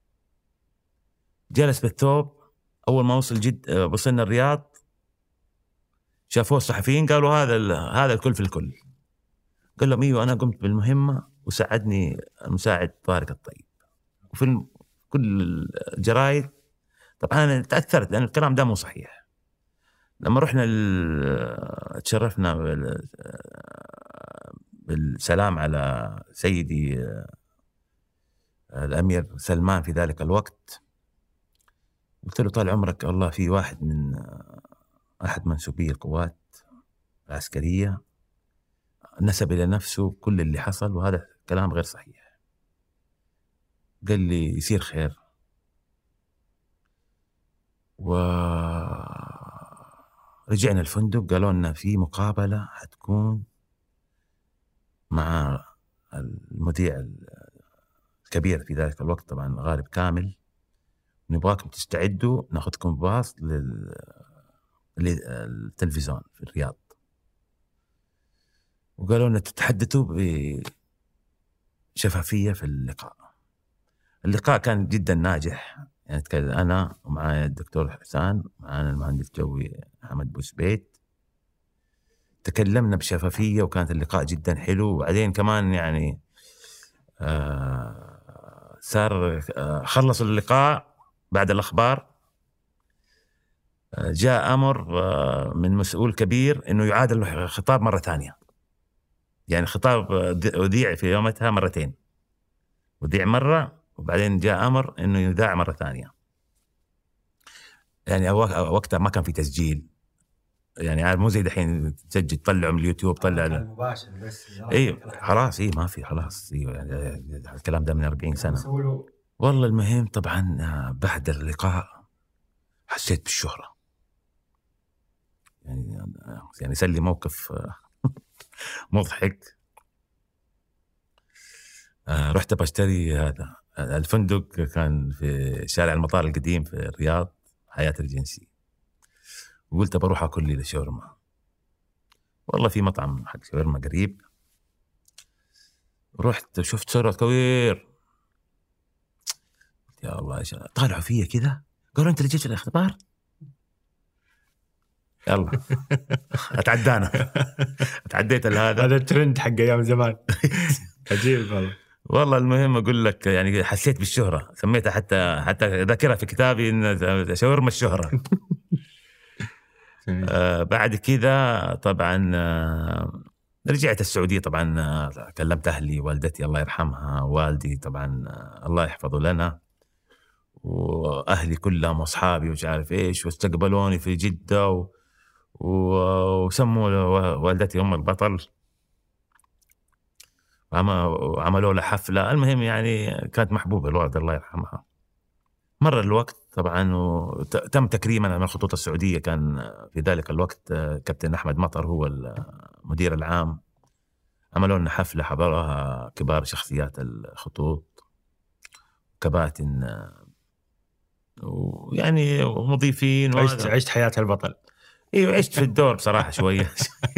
جلس بالثوب. أول ما وصل جد وصلنا الرياض شافوه الصحفيين قالوا هذا هذا الكل في الكل. قال لهم ايوه انا قمت بالمهمه وساعدني المساعد طارق الطيب. وفي كل الجرايد طبعا انا تاثرت لان الكلام ده مو صحيح. لما رحنا تشرفنا بالسلام على سيدي الامير سلمان في ذلك الوقت، قلت له طال عمرك الله في واحد من احد منسوبي القوات العسكريه نسب إلى نفسه كل اللي حصل وهذا كلام غير صحيح. قال لي يصير خير. ورجعنا الفندق قالوا لنا في مقابلة حتكون مع المذيع الكبير في ذلك الوقت طبعا غالب كامل، نبغاكم تستعدوا ناخذكم باص للتلفزيون في الرياض. وقالوا لنا تتحدثوا بشفافية في اللقاء. اللقاء كان جدا ناجح، يعني أنا ومعايا الدكتور حسان، معانا المهندس الجوي محمد بوسبيت، تكلمنا بشفافية وكانت اللقاء جدا حلو. وبعدين كمان يعني آه صار آه خلصوا اللقاء بعد الأخبار آه جاء أمر آه من مسؤول كبير إنه يعاد الخطاب مرة ثانية. يعني خطاب أذيع في يومتها مرتين، أذيع مرة وبعدين جاء أمر إنه يذاع مرة ثانية. يعني وقتها ما كان في تسجيل، يعني مو زي دحين تسجل تطلعه من اليوتيوب طلع المباشر بس. إيه خلاص إيه ما في خلاص إيه يعني الكلام ده من أربعين سنة. والله المهم طبعا بعد اللقاء حسيت بالشهرة، يعني يعني سلي موقف مضحك. آه رحت بشتري هذا الفندق كان في شارع المطار القديم في الرياض حياة الجنسي، وقلت بروح أكل لي شاورما. والله في مطعم حق شاورما قريب، رحت شفت صورة كوير، يا الله إيش طالعوا فيا كذا، قالوا أنت اللي جيت الاختبار، يلا اتعدانا اتعديت هذا هذا الترند حق ايام زمان. عجيب والله. والله المهم اقول لك يعني حسيت بالشهره، سميتها حتى حتى ذاكرها في كتابي ان شاورما الشهره. آه بعد كذا طبعا آه رجعت السعوديه، طبعا آه كلمت اهلي، والدتي الله يرحمها، والدي طبعا آه الله يحفظه لنا، واهلي كلهم واصحابي ومش عارف ايش، واستقبلوني في جده و وسموا والدتي أم البطل وعملوا له حفلة. المهم يعني كانت محبوبة الوالدة الله يرحمها. مر الوقت طبعا وتم تكريمنا من الخطوط السعودية، كان في ذلك الوقت كابتن أحمد مطر هو المدير العام، عملوا لنا حفلة حضرها كبار شخصيات الخطوط، كباتن ويعني ومضيفين. عشت عشت حياة البطل. ايوه عشت في الدور بصراحه شويه.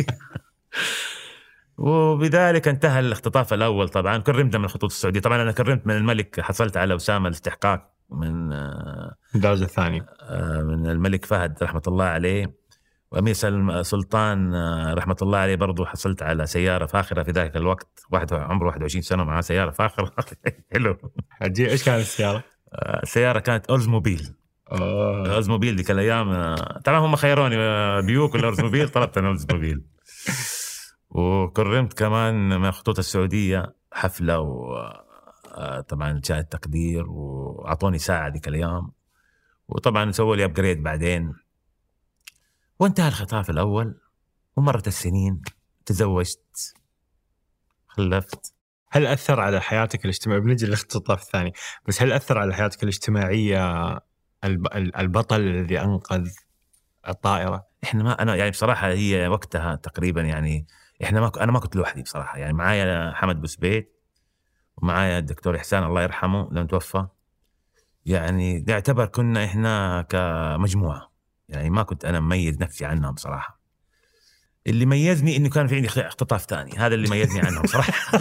وبذلك انتهى الاختطاف الاول. طبعا كرمت من الخطوط السعوديه، طبعا انا كرمت من الملك، حصلت على وسام الاستحقاق من الدرجه الثانيه من الملك فهد رحمه الله عليه، وامير سلطان رحمه الله عليه برضو حصلت على سياره فاخره في ذلك الوقت، واحد عمره واحد وعشرين سنه معاه سياره فاخره. حلو. ايش كانت السياره؟ السياره كانت اولزموبيل. اوه أولزموبيل ذيك الايام طبعا هم خيروني بيوك ولا أولزموبيل، طلبت انا أولزموبيل. وكرمت كمان من خطوط السعوديه حفله، وطبعا جاء التقدير واعطوني ساعه ذيك الايام، وطبعا سووا لي ابجريد بعدين. وانتهى الخطاف الاول ومرت السنين، تزوجت، خلفت. هل أثر على حياتك الاجتماعية؟ بنجي للاختطاف الثاني، بس هل أثر على حياتك الاجتماعية البطل الذي أنقذ الطائرة؟ إحنا ما أنا يعني بصراحة هي وقتها تقريبا يعني إحنا ما أنا ما كنت لوحدي بصراحة، يعني معايا حمد بوسبيت ومعايا الدكتور إحسان الله يرحمه لما توفى، يعني نعتبر كنا إحنا كمجموعة، يعني ما كنت أنا مميز نفسي عنهم صراحة. اللي ميزني إنه كان في عندي اختطاف ثاني، هذا اللي ميزني عنهم صراحة.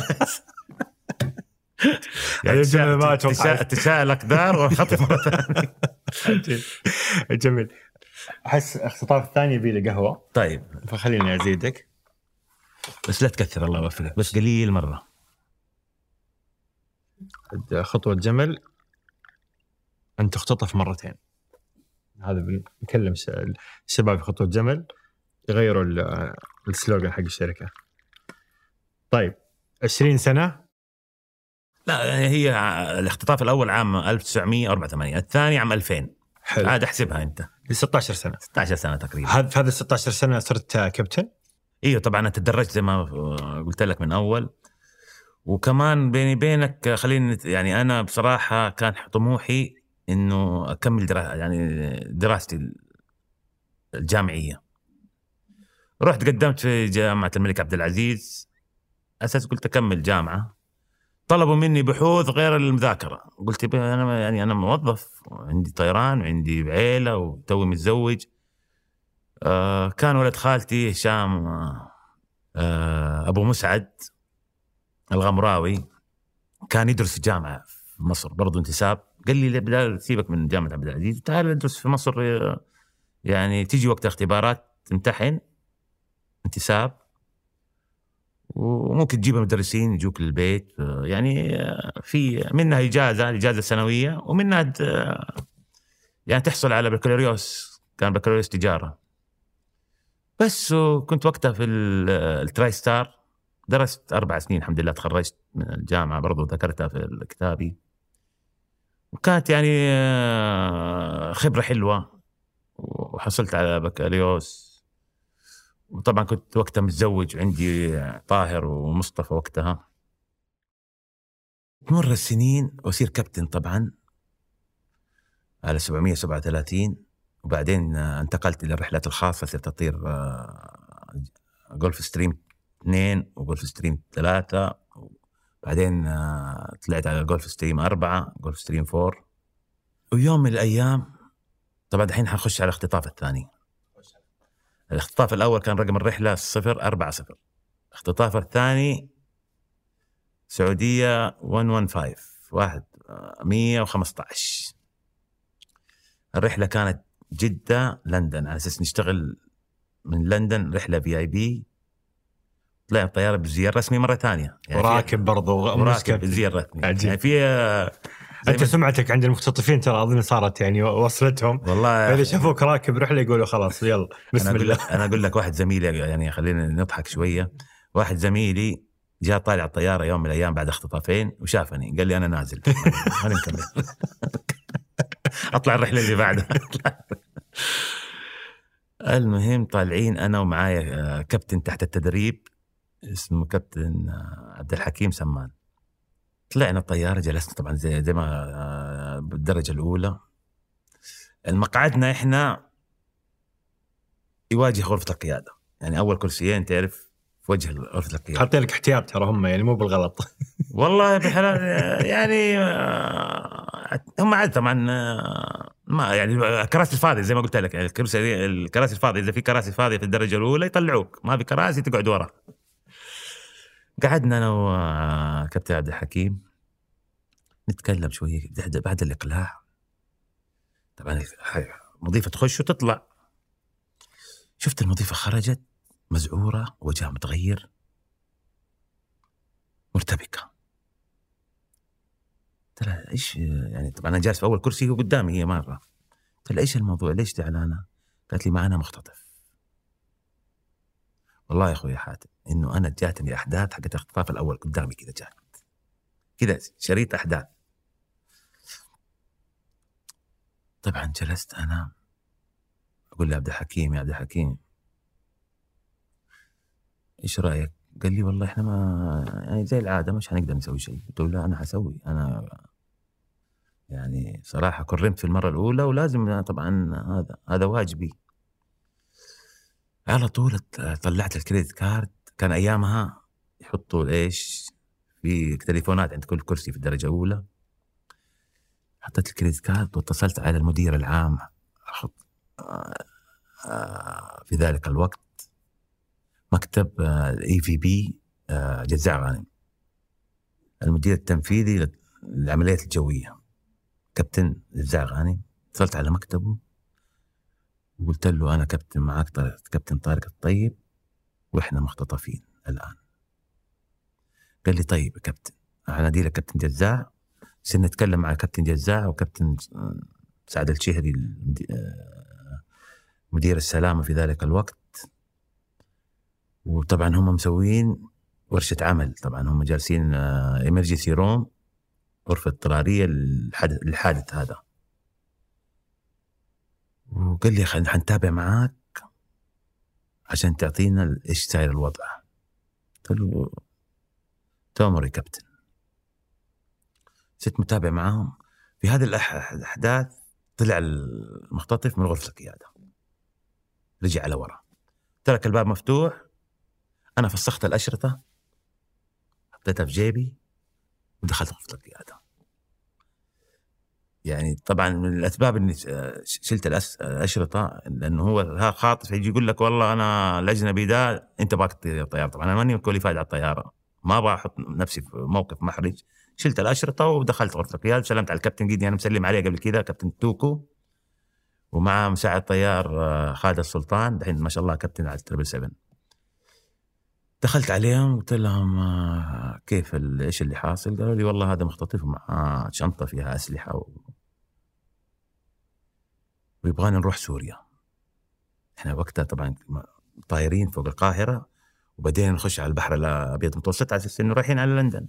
يعني تساءل أقدار وانخطف مرة ثانية. جميل. أحس اختطاف الثاني يبي له قهوة. طيب فخليني أزيدك بس لا تكثر الله يوفقك، بس قليل مرة. خطوة جمل أن تختطف مرتين. هذا بنكلم الشباب في خطوة جمل يغيروا السلوغان حق الشركة. طيب عشرين سنة؟ لا هي الاختطاف الأول عام ألف وتسعمية وأربعة وثمانين، الثاني عام ألفين. حلو. عاد احسبها أنت. ستة عشر سنة. ستة عشر سنة تقريبا. هذا في هذا ستة عشر سنة صرت كابتن؟ ايوه طبعا انا تدرجت زي ما قلت لك من اول. وكمان بيني بينك خليني يعني انا بصراحه كان طموحي انه اكمل درا يعني دراستي الجامعيه. رحت قدمت في جامعه الملك عبد العزيز اساس قلت اكمل جامعه. طلبوا مني بحوث غير المذاكره، قلت انا يعني انا موظف وعندي طيران وعندي عيله وتوي متزوج. آه كان ولد خالتي هشام آه أبو مسعد الغمراوي كان يدرس في جامعة في مصر برضو انتساب. قال لي بدال سيبك من جامعة عبد العزيز تعال ادرس في مصر، يعني تيجي وقت اختبارات تمتحن انتساب وممكن تجيب مدرسين يجوك للبيت، يعني في منها إجازة إجازة سنوية ومنها يعني تحصل على بكالوريوس، كان بكالوريوس تجارة بس. كنت وقتها في التراي ستار درست أربع سنين الحمد لله، تخرجت من الجامعة برضو ذكرتها في كتابي، وكانت يعني خبرة حلوة وحصلت على بكالوريوس. وطبعا كنت وقتها متزوج وعندي طاهر ومصطفى وقتها. تمر السنين وأصير كابتن طبعا على سبعمية وسبعة وثلاثين، وبعدين انتقلت إلى الرحلات الخاصة، صرت أطير غولف ستريم اثنين وغولف ستريم ثلاثة، وبعدين طلعت على غولف ستريم أربعة غولف ستريم فور. ويوم من الأيام طبعا الحين حنخش على الاختطاف الثاني. الاختطاف الأول كان رقم الرحلة صفر أربعة صفر، الاختطاف الثاني سعودية مئة وخمسة واحد مية وخمسة عشر. الرحلة كانت جدة لندن على أساس نشتغل من لندن رحلة في آي بي. طلع الطيارة بالزيارة رسمي مرة ثانية يعني وراكب برضو وراكب بالزيارة رسمي يعني في أنت سمعتك عند المختطفين ترى أظن صارت يعني وصلتهم والله. إذا شافوك راكب رحلة يقولوا خلاص يلا بسم أنا الله. أنا أقول لك واحد زميلي يعني خلينا نضحك شوية. واحد زميلي جاء طالع الطيارة يوم من الأيام بعد اختطافين وشافني قال لي أنا نازل أنا نكمل أطلع الرحلة اللي بعدها. المهم طالعين أنا ومعايا كابتن تحت التدريب اسمه كابتن عبد الحكيم سمان. طلعنا الطيارة جلسنا طبعا زي, زي ما بالدرجة الأولى. المقعدنا إحنا يواجه غرفة القيادة، يعني أول كرسيين تعرف في وجه غرفة القيادة. حاطين لك احتياط ترى هم يعني مو بالغلط. والله بحلال يعني هم عاد طبعا ما يعني كراسي الفاضية زي ما قلت لك، الكرسي الكراسي الفاضية إذا في كراسي فاضية في الدرجة الأولى يطلعوك، ما في كراسي تقعد ورا. قعدنا أنا وكابتن عبد الحكيم نتكلم شوية بعد الإقلاع. طبعا مضيفة تخش وتطلع. شفت المضيفة خرجت مزعورة وجهها متغير مرتبكة. ترى إيش يعني؟ طبعا أنا جالس في أول كرسي وقدامي هي مرة. قلت لها إيش الموضوع ليش زعلانة؟ قالت لي معنا مختطف. والله يا أخوي حاتم إنه أنا جاتني أحداث حقت الاختطاف الأول قدامي كذا، جات كذا شريط أحداث. طبعا جلست أنا أقول لي عبد الحكيم يا عبد الحكيم إيش رأيك؟ قال لي والله إحنا ما يعني زي العادة مش هنقدر نسوي شيء. قلت له لا أنا حسوي، أنا يعني صراحة كرمت في المرة الأولى ولازم طبعا هذا هذا واجبي. على طول طلعت الكريدت كارد. كان أيامها يحطوا إيش في تليفونات عند كل كرسي في الدرجة الأولى. حطيت الكريدت كارد واتصلت على المدير العام في ذلك الوقت مكتب اي في بي جزاع غانم، المدير التنفيذي للعمليات الجوية كابتن جزاع غانم. اتصلت على مكتبه وقلت له أنا كابتن معاك كابتن طارق الطيب وإحنا مختطفين الآن. قال لي طيب يا كابتن، أنا دي لك كابتن جزاع، سنة نتكلم مع كابتن جزاع وكابتن سعد الشهري مدير السلامة في ذلك الوقت. وطبعا هم مسوين ورشة عمل، طبعا هم جالسين إمرجنسي روم، غرفة اضطرارية للحادث هذا. وقال لي خلينا حنتابع معاك عشان تعطينا إيش ساير الوضع. قلت له تأمر يا كابتن. ست متابع معاهم. في هذه الأحداث طلع المختطف من غرفة القيادة، رجع على ورا، ترك الباب مفتوح. أنا فسخت الأشرطة، حطيتها في جيبي ودخلت غرفة القيادة. يعني طبعا من الأسباب إني شلت الأشرطة لأنه هو خاطف يجي يقول لك والله أنا الأجنبي ده أنت باك تطير الطيارة. طبعا أنا ماني كواليفايد على الطيارة، ما أبغى أحط نفسي في موقف محرج. شلت الأشرطة ودخلت غرفة القيادة، سلمت على الكابتن جيدي أنا مسلم عليه قبل كذا، كابتن توكو، ومع مساعد طيار خالد السلطان دحين ما شاء الله كابتن على التربل سبن. دخلت عليهم قلت لهم كيف ايش اللي حاصل؟ قالوا لي والله هذا مختطف مع شنطة فيها أسلحة و... ويبغانا نروح سوريا. احنا وقتها طبعا طايرين فوق القاهرة وبدينا نخش على البحر الأبيض المتوسط على أساس إنه رايحين على لندن.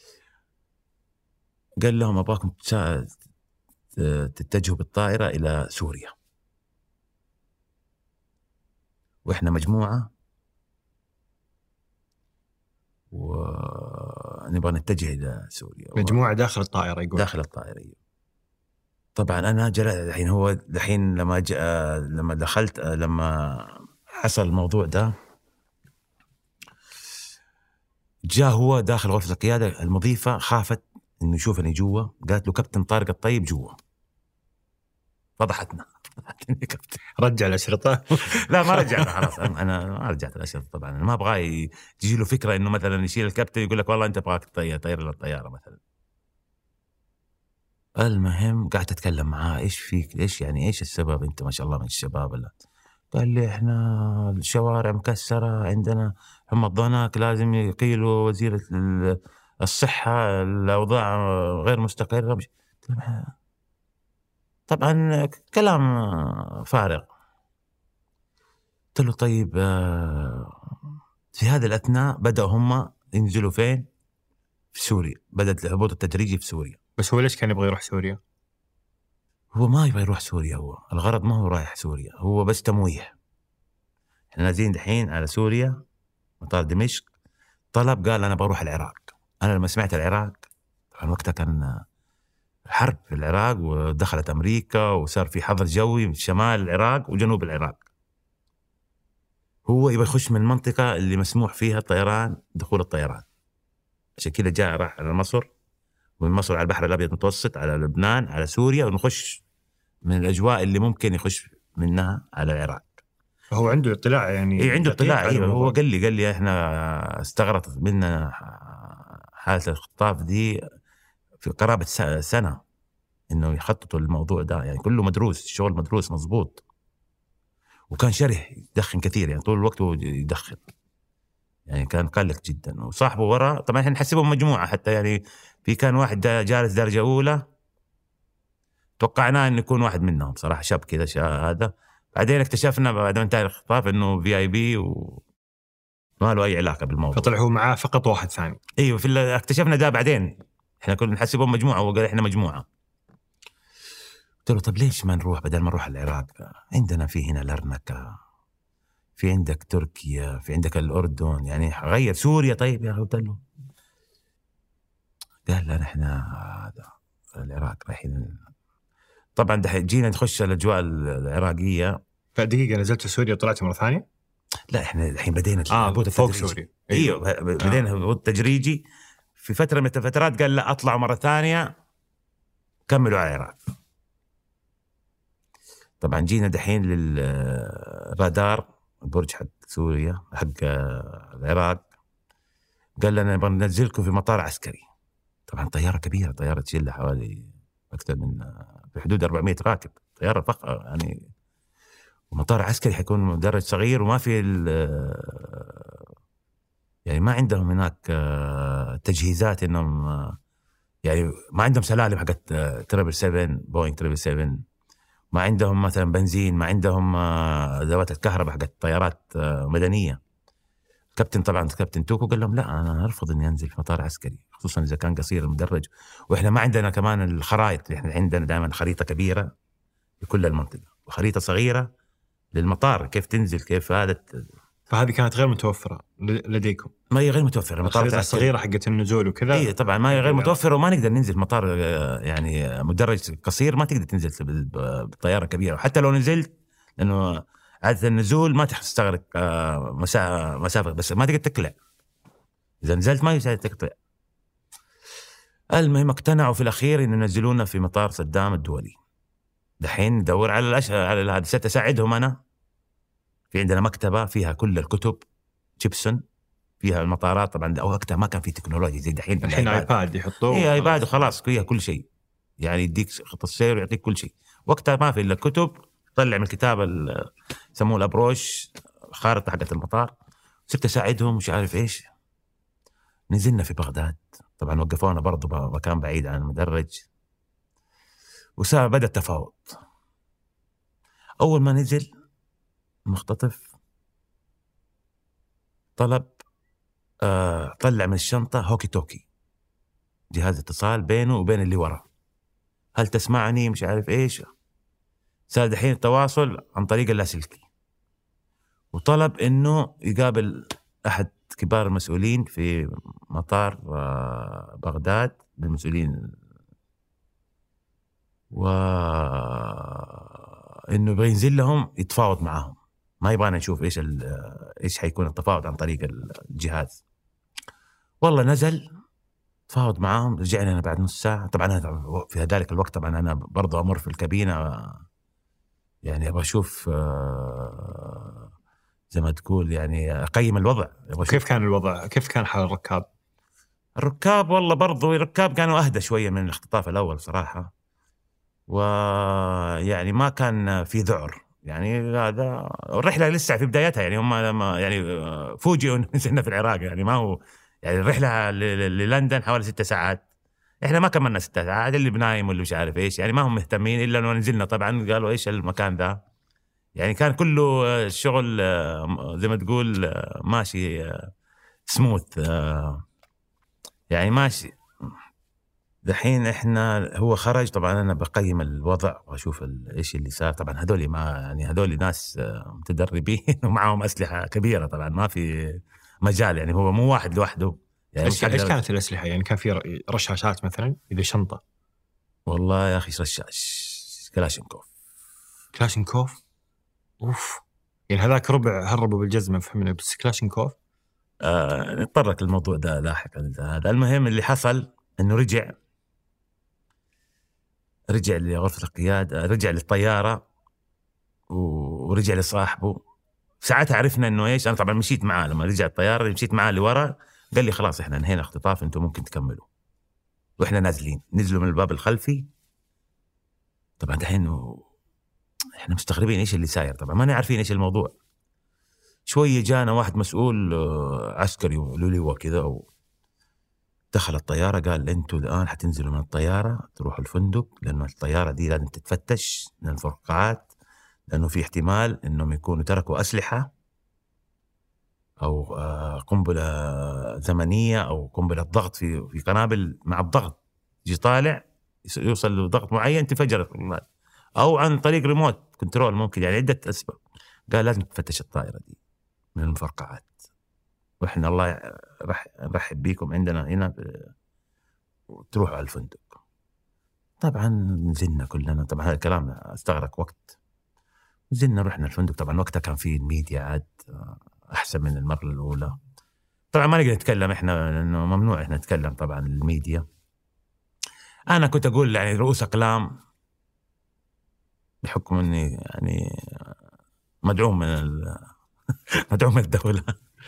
قال لهم أبغاكم تتجهوا بالطائرة إلى سوريا، وإحنا مجموعة ونبغى نتجه إلى سوريا. مجموعة داخل الطائرة يقول. داخل الطائرة. طبعا أنا جل الحين هو الحين لما جاء لما دخلت لما حصل الموضوع ده جاء هو داخل غرفة القيادة. المضيفة خافت إنه يشوفني جوا، قالت له كابتن طارق الطيب جوا. فضحتنا. رجع الأشرطة. لا ما رجعت خلاص، أنا ما رجعت الأشرطة. طبعا أنا ما أبغى يجي له فكرة إنه مثلا يشيل الكابتن يقول لك والله أنت أبغاك تطير طير للطيارة مثلا. المهم قاعد أتكلم معاه إيش فيك، إيش يعني إيش السبب، أنت ما شاء الله من الشباب. لا قال لي إحنا الشوارع مكسرة، عندنا هم الضناك لازم يقيلوا وزير الصحة، الأوضاع غير مستقرة. طبعا كلام فارغ. قلت له طيب في هذا الأثناء بدأوا هم ينزلوا فين؟ في سوريا. بدأت الهبوط التدريجي في سوريا. بس هو ليش كان يبغى يروح سوريا؟ هو ما يبغى يروح سوريا، هو الغرض ما هو رايح سوريا، هو بس تمويه. احنا نازلين دحين على سوريا مطار دمشق. طلب قال أنا بروح العراق. أنا لما سمعت العراق طبعا وقتها كان حرب في العراق ودخلت أمريكا وصار في حظر جوي من شمال العراق وجنوب العراق. هو يبغى يخش من المنطقة اللي مسموح فيها الطيران، دخول الطيران. عشان كده جاء راح على مصر، ومن مصر على البحر الأبيض المتوسط على لبنان على سوريا، ونخش من الأجواء اللي ممكن يخش منها على العراق. هو عنده اطلاع يعني. إيه عنده اطلاع. إيه هو قال لي قال لي إحنا استغرقت منا حالة الخطاف دي في قرابة سنة إنه يخططوا الموضوع ده، يعني كله مدروس، الشغل مدروس مضبوط. وكان شره يدخن كثير، يعني طول الوقت هو يدخن، يعني كان قلق جدا. وصاحبه ورا طبعا احنا نحسبهم مجموعة حتى، يعني في كان واحد جالس درجة أولى توقعناه إنه يكون واحد منهم صراحة، شاب كذا هذا. بعدين اكتشفنا بعد ما انتهى الخطاف إنه في آي بي وما له أي علاقة بالموضوع. فطلع هو معاه فقط واحد ثاني. أيوة في اكتشفنا ده بعدين، احنا كنا نحسبهم مجموعة وقال احنا مجموعة. قلت له طب ليش ما نروح بدل ما نروح العراق؟ عندنا في هنا لرنكة، في عندك تركيا، في عندك الأردن، يعني غير سوريا. طيب يا أخي قلت له. قال لا نحن هذا العراق رايحين. طبعا جينا نخش الأجواء العراقية. فدقيقة نزلت سوريا وطلعت مرة ثانية؟ لا احنا الحين بدينا آه فوق سوريا. ايوه بدينا هبوط آه. تدريجي. في فترة من الفترات قال لا اطلعوا مرة ثانية كملوا على العراق. طبعا جينا دحين للرادار البرج حق سوريا حق العراق، قال لنا نبغى ننزلكم في مطار عسكري. طبعا طيارة كبيرة، طيارة تشيل حوالي أكثر من بحدود أربعمائة راكب، طيارة فخمة يعني، ومطار عسكري حيكون مدرج صغير وما في يعني ما عندهم هناك تجهيزات انهم يعني ما عندهم سلالم حقت تريبل سبعة بوينغ تريبل سبعة، ما عندهم مثلا بنزين، ما عندهم ذوات الكهرباء حقت طيارات مدنيه. كابتن طبعا كابتن توكو قال لهم لا انا ارفض اني انزل في مطار عسكري، خصوصا اذا كان قصير المدرج، واحنا ما عندنا كمان الخرائط، احنا عندنا دائما خريطه كبيره لكل المنطقه وخريطه صغيره للمطار كيف تنزل كيف هذا. فهذه كانت غير متوفرة لديكم؟ ما هي غير متوفرة، المطارات الصغيرة حقت النزول وكذا. اي طبعا ما هي غير متوفرة، وما نقدر ننزل مطار يعني مدرج قصير، ما تقدر تنزل بالطيارة كبيرة، وحتى لو نزلت لأنه عادة النزول ما تستغرق مسافة مسافة بس ما تقدر تقلع، إذا نزلت ما يساعد تقلع. المهم اقتنعوا في الأخير إن ينزلونا في مطار صدام الدولي. دحين ندور على الأشياء على هذا، ستساعدهم أنا. في عندنا مكتبة فيها كل الكتب جيبسون، فيها المطارات طبعا، او وقتها ما كان في تكنولوجيا زي دحين. الحين ايباد يحطوه، اي ايباد وخلاص فيها كل شيء، يعني يديك خط السير ويعطيك كل شيء. وقتها ما في الا كتب، طلع من الكتاب يسموه الابروش خارطة حقت المطار. صرت اساعدهم مش عارف ايش. نزلنا في بغداد، طبعا وقفونا برضو مكان بعيد عن المدرج، وساعة بدأ التفاوض. اول ما نزل مختطف طلب آه طلع من الشنطة هوكي توكي، جهاز اتصال بينه وبين اللي ورا، هل تسمعني مش عارف ايش. صار دحين التواصل عن طريق اللاسلكي، وطلب انه يقابل احد كبار المسؤولين في مطار آه بغداد، المسؤولين، وانه يبغى ينزل لهم يتفاوض معاهم، ما يبغانا نشوف ايش ايش حيكون التفاوض عن طريق الجهاز. والله نزل تفاوض معاهم، رجعنا أنا بعد نص ساعة. طبعا أنا في ذلك الوقت طبعا أنا برضو أمر في الكابينة، يعني أبغى أشوف زي ما تقول يعني أقيم الوضع. كيف كان الوضع؟ كيف كان حال الركاب؟ الركاب والله برضو الركاب كانوا أهدى شوية من الاختطاف الأول صراحة، ويعني ما كان في ذعر، يعني هذا الرحلة لسه في بدايتها، يعني هم لما يعني فوجئوا نزلنا في العراق، يعني ما هو يعني الرحلة للندن حوالي ستة ساعات، احنا ما كملنا ستة ساعات، اللي بنايم واللي مش عارف ايش، يعني ما هم مهتمين الا انه نزلنا. طبعا قالوا ايش المكان ذا، يعني كان كله الشغل زي ما تقول ماشي سموث، يعني ماشي. دحين احنا هو خرج، طبعا انا بقيم الوضع واشوف ايش اللي صار. طبعا هذول ما يعني هذول ناس متدربين ومعهم اسلحه كبيره، طبعا ما في مجال، يعني هو مو واحد لوحده. يعني ايش ايش كانت الاسلحه؟ يعني كان في رشاشات مثلا اذا شنطه؟ والله يا اخي رشاش كلاشينكوف. كلاشينكوف اوف، يعني هذاك ربع هربوا بالجزمه فهمنا، بس كلاشينكوف. آه نتطرق للموضوع ده لاحقا. هذا المهم اللي حصل انه رجع رجع لغرفة القيادة، رجع للطيارة ورجع لصاحبه. ساعتها عرفنا انه ايش، انا طبعا مشيت معاه لما رجع الطيارة، مشيت معاه لورا، قال لي خلاص احنا انهينا اختطاف، انتم ممكن تكملوا. واحنا نازلين، نزلوا من الباب الخلفي. طبعا دحين احنا مستغربين ايش اللي ساير، طبعا ما نعرفين ايش الموضوع. شوية جانا واحد مسؤول عسكري ولولي كذا، دخل الطيارة قال انتوا الآن حتنزلوا من الطيارة تروحوا الفندق، لأنه الطيارة دي لازم تتفتش من الفرقعات، لأنه في احتمال إنهم يكونوا تركوا أسلحة أو قنبلة زمنية أو قنبلة ضغط في في قنابل، مع الضغط يجي طالع يوصل لضغط معين تفجر، أو عن طريق ريموت كنترول ممكن، يعني عدة أسباب. قال لازم تفتش الطائرة دي من المفرقعات، وإحنا الله رح نرحب بيكم عندنا هنا وتروحوا على الفندق. طبعا نزلنا كلنا، طبعا هذا الكلام استغرق وقت. نزلنا رحنا الفندق، طبعا وقتها كان في الميديا عاد أحسن من المرة الأولى. طبعا ما نقدر نتكلم إحنا لأنه ممنوع إحنا نتكلم طبعا الميديا. أنا كنت أقول يعني رؤوس أقلام بحكم اني يعني مدعوم من مدعوم من الدولة.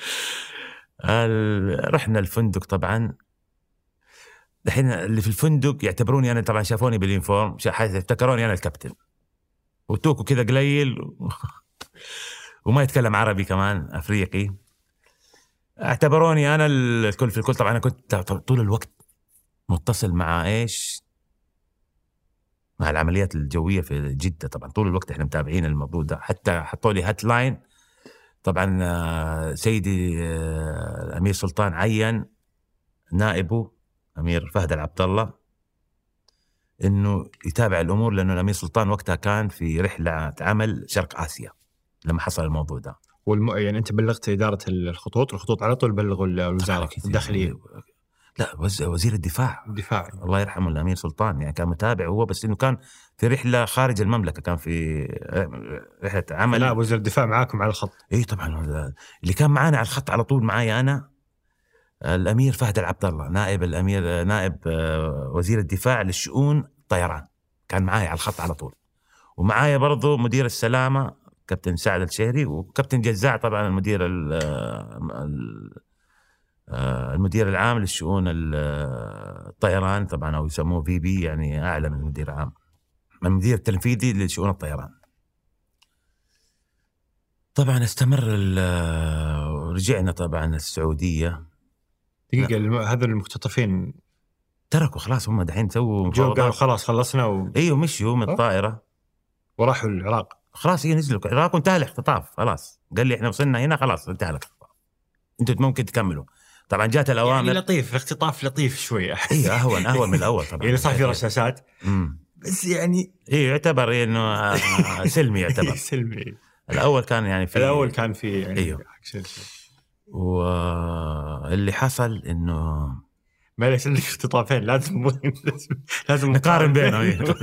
رحنا الفندق طبعا. الحين اللي في الفندق يعتبروني انا، طبعا شافوني باليونيفورم افتكروني انا الكابتن، وتوكو كذا قليل وما يتكلم عربي كمان افريقي، اعتبروني انا الكل في الكل. طبعا انا كنت طول الوقت متصل مع ايش مع العمليات الجويه في جده، طبعا طول الوقت احنا متابعين الموضوع ده، حتى حطوا لي هات لاين. طبعا سيدي الامير سلطان عين نائبه امير فهد العبد الله انه يتابع الامور، لانه الامير سلطان وقتها كان في رحله عمل شرق اسيا لما حصل الموضوع ده. والم... يعني انت بلغت اداره الخطوط، الخطوط على طول بلغوا الوزاره الداخليه؟ لا، وزير الدفاع الدفاع الله يرحمه الامير سلطان، يعني كان متابع هو، بس انه كان في رحله خارج المملكه، كان في رحله عمل. لا، وزير الدفاع معاكم على الخط؟ اي طبعا، اللي كان معانا على الخط على طول معايا انا الامير فهد العبد الله، نائب الامير نائب وزير الدفاع للشؤون الطيران، كان معايا على الخط على طول. ومعايا برضو مدير السلامه كابتن سعد الشهري، وكابتن جزاع طبعا المدير المدير العام للشؤون الطيران طبعا، او يسموه في بي، يعني اعلى من المدير العام، من المدير التنفيذي لشؤون الطيران. طبعا استمر، رجعنا طبعا السعوديه. دقيقه، هذول المختطفين تركوا خلاص، هم دحين سووا جو قالوا خلاص خلصنا و... ايوه مشيوا من الطائره وراحوا العراق. خلاص هي نزلوا العراق وانتهى الاختطاف خلاص. قال لي احنا وصلنا هنا خلاص انتهى الاختطاف، انتوا ممكن تكملوا. طبعا جات الاوامر، يعني لطيف، اختطاف لطيف شويه. ايوه اهون اهون من الاول طبعا. يعني صار في رشاشات بس يعني ايه يعتبر انه سلمي، يعتبر سلمي. الاول كان يعني في الاول كان في يعني ايوه. واللي حصل انه ما ليش عندك اختطافين، لازم لازم نقارن بينهم.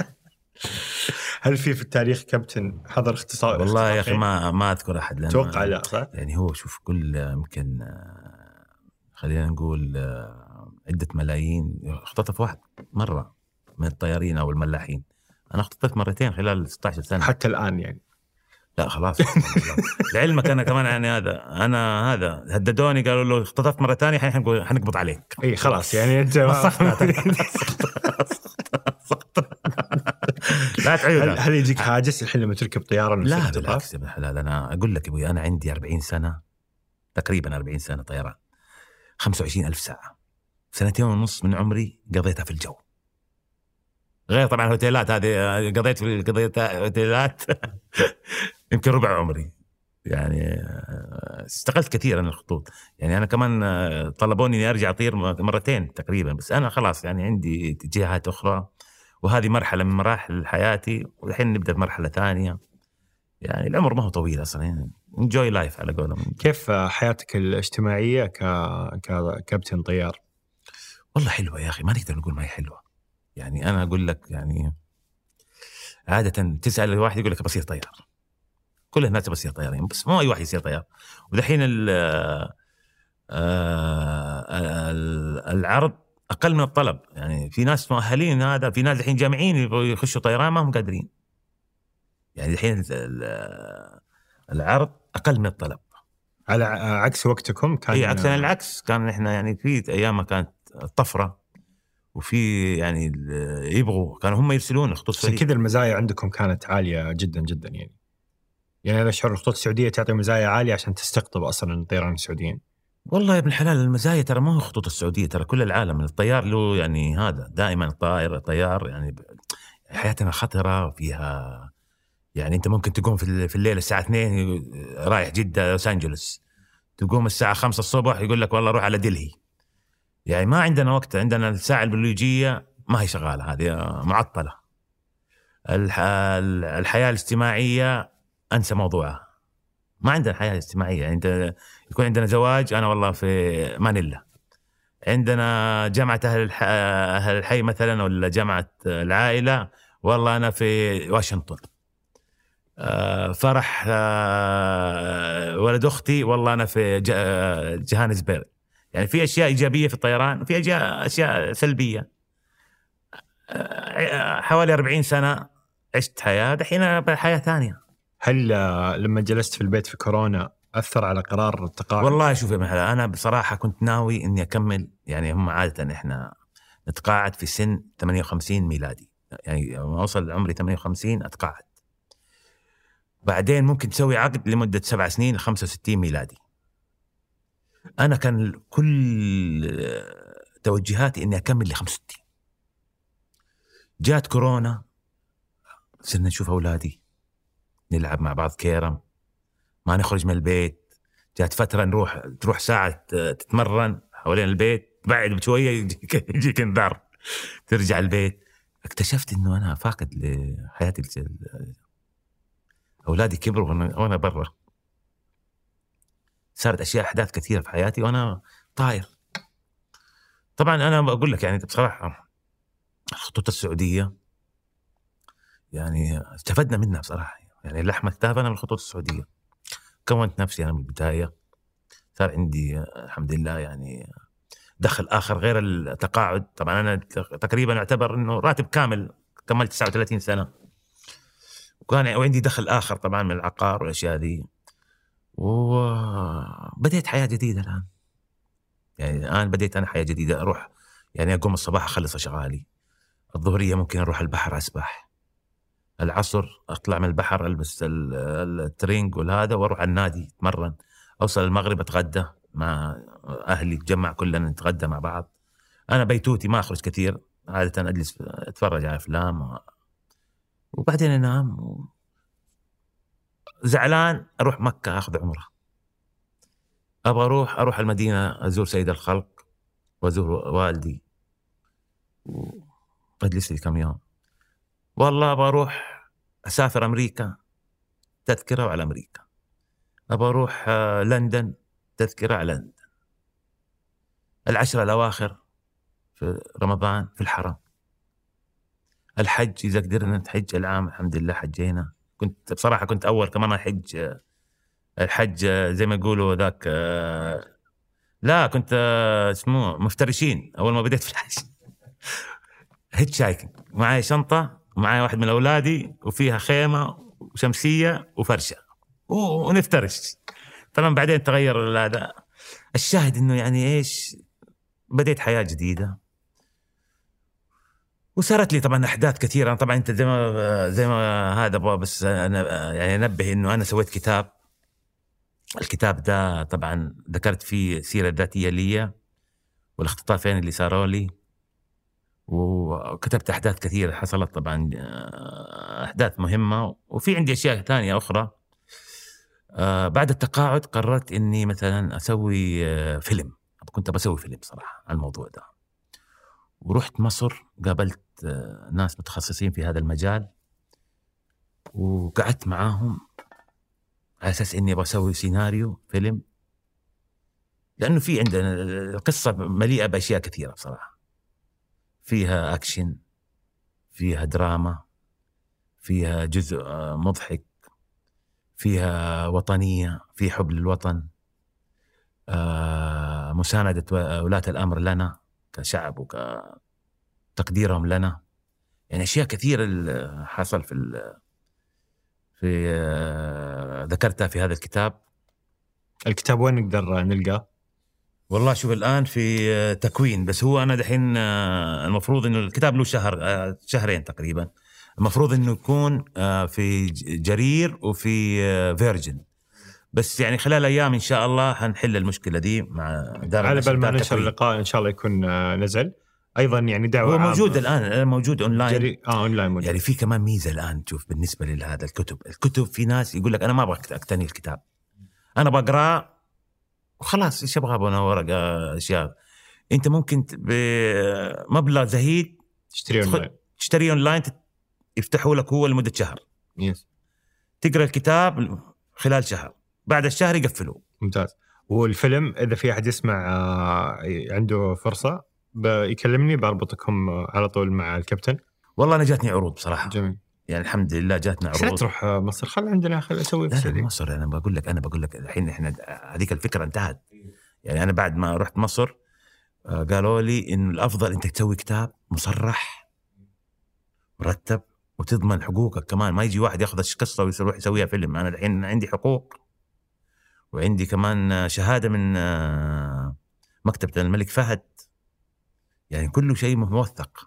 هل في في التاريخ كابتن حضر اختصاص؟ والله يا اخي ما ما اذكر احد، اتوقع لا صح. يعني هو شوف كل يمكن خلينا نقول عده ملايين اختطف واحد مره من الطيارين او الملاحين. انا اختطفت مرتين خلال ستة عشر سنه حتى الان يعني. لا خلاص. لعلمك انا كمان يعني هذا انا هذا هددوني، قالوا له اختطفت مره ثانيه حنقول حنقبض عليك. اي خلاص يعني انت لا تعيد. هل, هل يجيك حاجز الحين لما تركب طياره؟ لا بالعكس يا ابن الحلال، انا اقول لك ابوي انا عندي أربعين سنه تقريبا، أربعين سنه طيران، خمسة وعشرين ألف ساعه، سنتين ونص من عمري قضيتها في الجو، غير طبعا الهوتيلات هذه قضيت في قضيت هوتيلات يمكن ربع عمري. يعني استقلت كثير عن الخطوط، يعني انا كمان طلبوني اني ارجع اطير مرتين تقريبا، بس انا خلاص يعني عندي اتجاهات اخرى، وهذه مرحله من مراحل حياتي، والحين نبدا بمرحله ثانيه. يعني العمر ما هو طويل اصلا، يعني انجوي لايف على قولهم. كيف حياتك الاجتماعيه ك ككابتن طيار؟ والله حلوه يا اخي، ما نقدر نقول ما هي حلوه. يعني انا اقول لك يعني عاده تسال الواحد يقول لك بصير طيار، كل الناس بصير طيارين، بس مو اي واحد يصير طيار. ودحين العرض اقل من الطلب، يعني في ناس مؤهلين هذا، في ناس الحين جامعين يخشوا طيران ما هم قادرين. يعني الحين العرض اقل من الطلب، على عكس وقتكم كان. اي عكسنا العكس، كان احنا يعني في ايام ما كانت طفره، وفي يعني يبغوا كانوا هم يرسلون خطوط عشان كذا المزايا عندكم كانت عاليه جدا جدا. يعني يعني هذا شعور الخطوط السعوديه تعطي مزايا عاليه عشان تستقطب اصلا الطيران السعوديين. والله يا ابن الحلال المزايا ترى ما هو خطوط السعوديه، ترى كل العالم الطيار له يعني هذا دائما الطائر طيار، يعني حياتنا خطره فيها. يعني انت ممكن تقوم في الليل الساعه اثنين رايح جده لوس انجلوس، تقوم الساعه خمسة الصبح يقول لك والله روح على دلهي. يعني ما عندنا وقت، عندنا الساعه البيولوجيه ما هي شغاله، هذه معطله. الحياه الاجتماعيه انسى موضوعها، ما عندنا حياه اجتماعيه. يعني انت يكون عندنا زواج، انا والله في مانيلا، عندنا جامعه اهل الحي, أهل الحي مثلا، ولا جامعه العائله والله انا في واشنطن. فرح ولد اختي والله انا في جوهانسبرغ. يعني في اشياء ايجابيه في الطيران، وفي اشياء سلبيه. حوالي أربعين سنه عشت حياه، دحين حياه ثانيه. هل لما جلست في البيت في كورونا أثر على قرار التقاعد؟ والله شوف يا محلا، أنا بصراحة كنت ناوي إني أكمل. يعني هم عادة إحنا نتقاعد في سن ثمانية وخمسين ميلادي، يعني لما أوصل عمري ثمانية وخمسين أتقاعد. بعدين ممكن تسوي عقد لمدة سبع سنين خمسة وستين ميلادي. أنا كان كل توجهاتي إني أكمل ل خمسة وستين. جات كورونا، صرنا نشوف أولادي نلعب مع بعض كيرم، ما نخرج من البيت. جات فترة نروح تروح ساعة تتمرن حوالين البيت، بعد بشوية يجيك, يجيك انذار ترجع البيت. اكتشفت إنه أنا فاقد لحياتي، أولادي كبروا وأنا برا. صارت أشياء أحداث كثيرة في حياتي وأنا طاير. طبعا أنا بقول لك يعني بصراحة الخطوط السعودية يعني استفدنا منها بصراحة. يعني لحمة كتافنا من الخطوط السعودية. كونت نفسي أنا من البداية، صار عندي الحمد لله يعني دخل آخر غير التقاعد. طبعا أنا تقريبا أعتبر أنه راتب كامل، كملت تسعة وثلاثين سنة، وكان وعندي دخل آخر طبعا من العقار والأشياء دي. وبديت حياة جديدة الآن. يعني الآن بديت أنا حياة جديدة. أروح يعني أقوم الصباح أخلص أشغالي، الظهرية ممكن أروح البحر أسبح، العصر أطلع من البحر ألبس الترينج والهذا وأروح على النادي أتمرن، أوصل المغرب أتغدى مع أهلي، نتجمع كلنا نتغدى مع بعض. أنا بيتوتي ما أخرج كثير، عادة أجلس أتفرج على أفلام وبعدين أنام. زعلان أروح مكة أخذ عمرة، أبغى أروح أروح المدينة أزور سيد الخلق وأزور والدي وأجلس لي كم يوم. والله أبغى أروح أسافر أمريكا، تذكرة على أمريكا. أبغى أروح لندن، تذكرة على لندن. العشرة الأواخر في رمضان في الحرم. الحج إذا قدرنا نحج العام الحمد لله حجينا. كنت بصراحة كنت أول كمان أحج الحج زي ما يقولوا ذاك، لا كنت اسمه مفترشين. أول ما بديت في الحج هيت شايكن، معايا شنطة ومعايا واحد من أولادي وفيها خيمة وشمسية وفرشة ونفترش. طبعا بعدين تغير هذا. الشاهد إنه يعني إيش، بديت حياة جديدة وصارت لي طبعا أحداث كثيرة. طبعا أنت زي ما زي ما هذا بس أنا يعني أنبه إنه أنا سويت كتاب. الكتاب ده طبعا ذكرت فيه سيرة ذاتية لي والاختطافين اللي صاروا لي، وكتبت أحداث كثيرة حصلت طبعا أحداث مهمة، وفي عندي أشياء ثانية أخرى. بعد التقاعد قررت إني مثلا أسوي فيلم. كنت بسوي فيلم صراحة عن الموضوع ده، ورحت مصر قابلت ناس متخصصين في هذا المجال وقعدت معاهم على أساس إني بسوي سيناريو فيلم، لأنه في عندنا القصة مليئة بأشياء كثيرة بصراحة. فيها أكشن، فيها دراما، فيها جزء مضحك، فيها وطنية، في حب للوطن، مساندة ولاة الأمر لنا كشعب وكتقديرهم لنا. يعني أشياء كثيرة حصل في في ذكرتها في هذا الكتاب. الكتاب وين نقدر نلقاه؟ والله شوف الآن في تكوين، بس هو أنا دحين المفروض إنه الكتاب له شهر شهرين تقريبا. المفروض إنه يكون في جرير وفي فيرجن، بس يعني خلال أيام إن شاء الله هنحل المشكلة دي مع دار. على بال ما ننشر اللقاء إن شاء الله يكون نزل. أيضا يعني دعوة هو موجود الآن، موجود أونلاين. جري... آه أونلاين موجود. يعني في كمان ميزة الآن تشوف بالنسبة لهذا الكتب. الكتب في ناس يقول لك أنا ما أبغى أقتني الكتاب، أنا بقرأ وخلاص إيش أبغى أنا ورقة أشياء. أنت ممكن بمبلغ زهيد تشتري أونلاين، تشتري أونلاين يفتحوا لك هو لمدة شهر. يس. تقرأ الكتاب خلال شهر، بعد الشهر يقفلوا. ممتاز. والفيلم إذا في أحد يسمع عنده فرصة يكلمني بربطكم على طول مع الكابتن. والله أنا جاتني عروض بصراحة. جميل. يعني الحمد لله جاتنا عروض. لا تروح مصر، خل عندنا خل أسوي في السعودية. مصر أنا بقول لك أنا بقول لك الحين إحنا هذيك الفكرة انتهت. يعني أنا بعد ما رحت مصر قالوا لي إنه الأفضل أنت تسوي كتاب مصرح مرتب وتضمن حقوقك كمان. ما يجي واحد ياخذ القصة ويروح يسويها فيلم. أنا الحين عندي حقوق، وعندي كمان شهادة من مكتبة الملك فهد، يعني كله شيء موثق.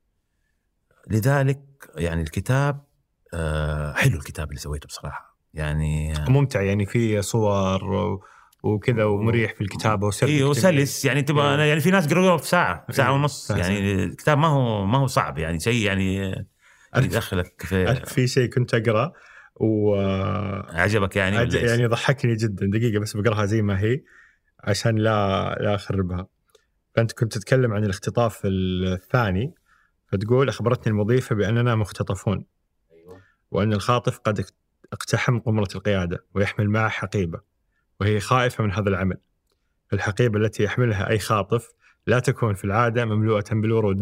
لذلك يعني الكتاب حلو، الكتاب اللي سويته بصراحة يعني ممتع، يعني فيه صور وكذا ومريح في الكتابة وسلس. إيه وسلس يعني تبغى أنا يعني في ناس قرأوه في ساعة ساعة ونص. إيه يعني الكتاب ما هو ما هو صعب، يعني شيء يعني يدخلك في في شيء كنت أقرأ وعجبك يعني عج... يعني ضحكني جدا. دقيقة بس بقرأها زي ما هي عشان لا لا أخربها. فأنت كنت تتكلم عن الاختطاف الثاني، فتقول أخبرتني المضيفة بأننا مختطفون، وأن الخاطف قد اقتحم قمرة القيادة ويحمل معه حقيبة، وهي خائفة من هذا العمل. الحقيبة التي يحملها أي خاطف لا تكون في العادة مملوءة بالورود.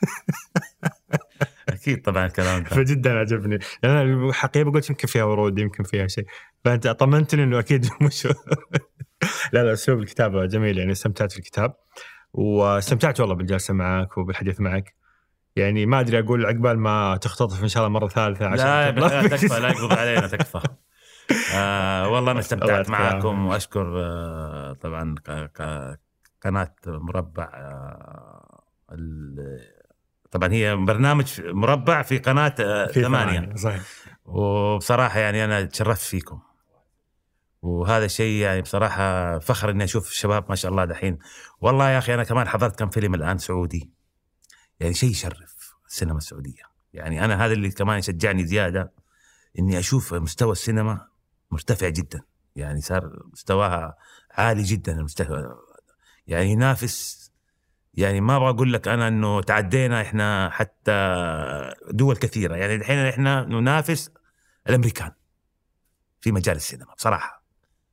أكيد طبعا الكلام ده فجدا عجبني. أنا الحقيبة قلت يمكن فيها ورود، يمكن فيها شيء، فأنت طمنتني إنه أكيد مش. لا لا أسلوب الكتابة جميل، يعني استمتعت في الكتاب واستمتعت والله بالجلسة معك وبالحديث معك. يعني ما أدري أقول عقبال ما تختطف إن شاء الله مرة ثالثة عشان لا لا تكفى، لا يقضي علينا تكفى. آه والله أنا استمتعت معكم، وأشكر آه طبعا قناة مربع. آه طبعا هي برنامج مربع في قناة آه في ثمانية. صحيح. وبصراحة يعني أنا تشرفت فيكم، وهذا شيء يعني بصراحة فخر إني أشوف الشباب ما شاء الله دحين. والله يا أخي أنا كمان حضرت كم فيلم الآن سعودي، يعني شيء يشرف السينما السعودية. يعني أنا هذا اللي كمان يشجعني زيادة، إني أشوف مستوى السينما مرتفع جدا، يعني صار مستواها عالي جدا المستوى، يعني ينافس. يعني ما أبغى أقول لك أنا إنه تعدينا إحنا حتى دول كثيرة، يعني الحين إحنا ننافس الأمريكان في مجال السينما بصراحة.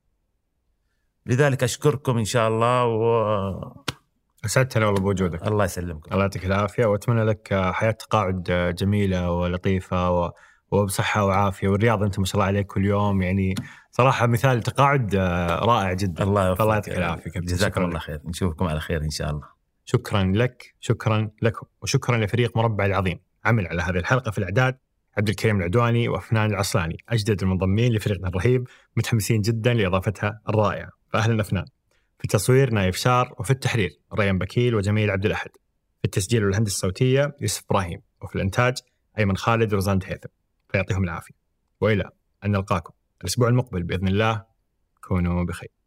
لذلك أشكركم إن شاء الله، و أسعدتنا والله بوجودك. الله يسلمكم. الله يعطيك العافية، وأتمنى لك حياة تقاعد جميلة ولطيفة وبصحة وعافية. والرياضة أنت ما شاء الله عليك كل يوم، يعني صراحة مثال تقاعد رائع جدا. الله الله يعطيك العافية. جزاكم الله خير، نشوفكم على خير إن شاء الله. شكرا لك، شكرا لكم، وشكرا لفريق مربع العظيم عمل على هذه الحلقة. في الإعداد عبد الكريم العدواني وأفنان العصلاني، أجدد المنضمين لفريقنا الرهيب، متحمسين جدا لإضافتها الرائعة، فأهلا أفنان. في التصوير نايف شار، وفي التحرير ريان بكيل وجميل عبد الأحد، في التسجيل والهندسة الصوتية يوسف إبراهيم، وفي الإنتاج أيمن خالد ورزان هيثم. فيعطيهم العافية، وإلى أن نلقاكم الأسبوع المقبل بإذن الله. كونوا بخير.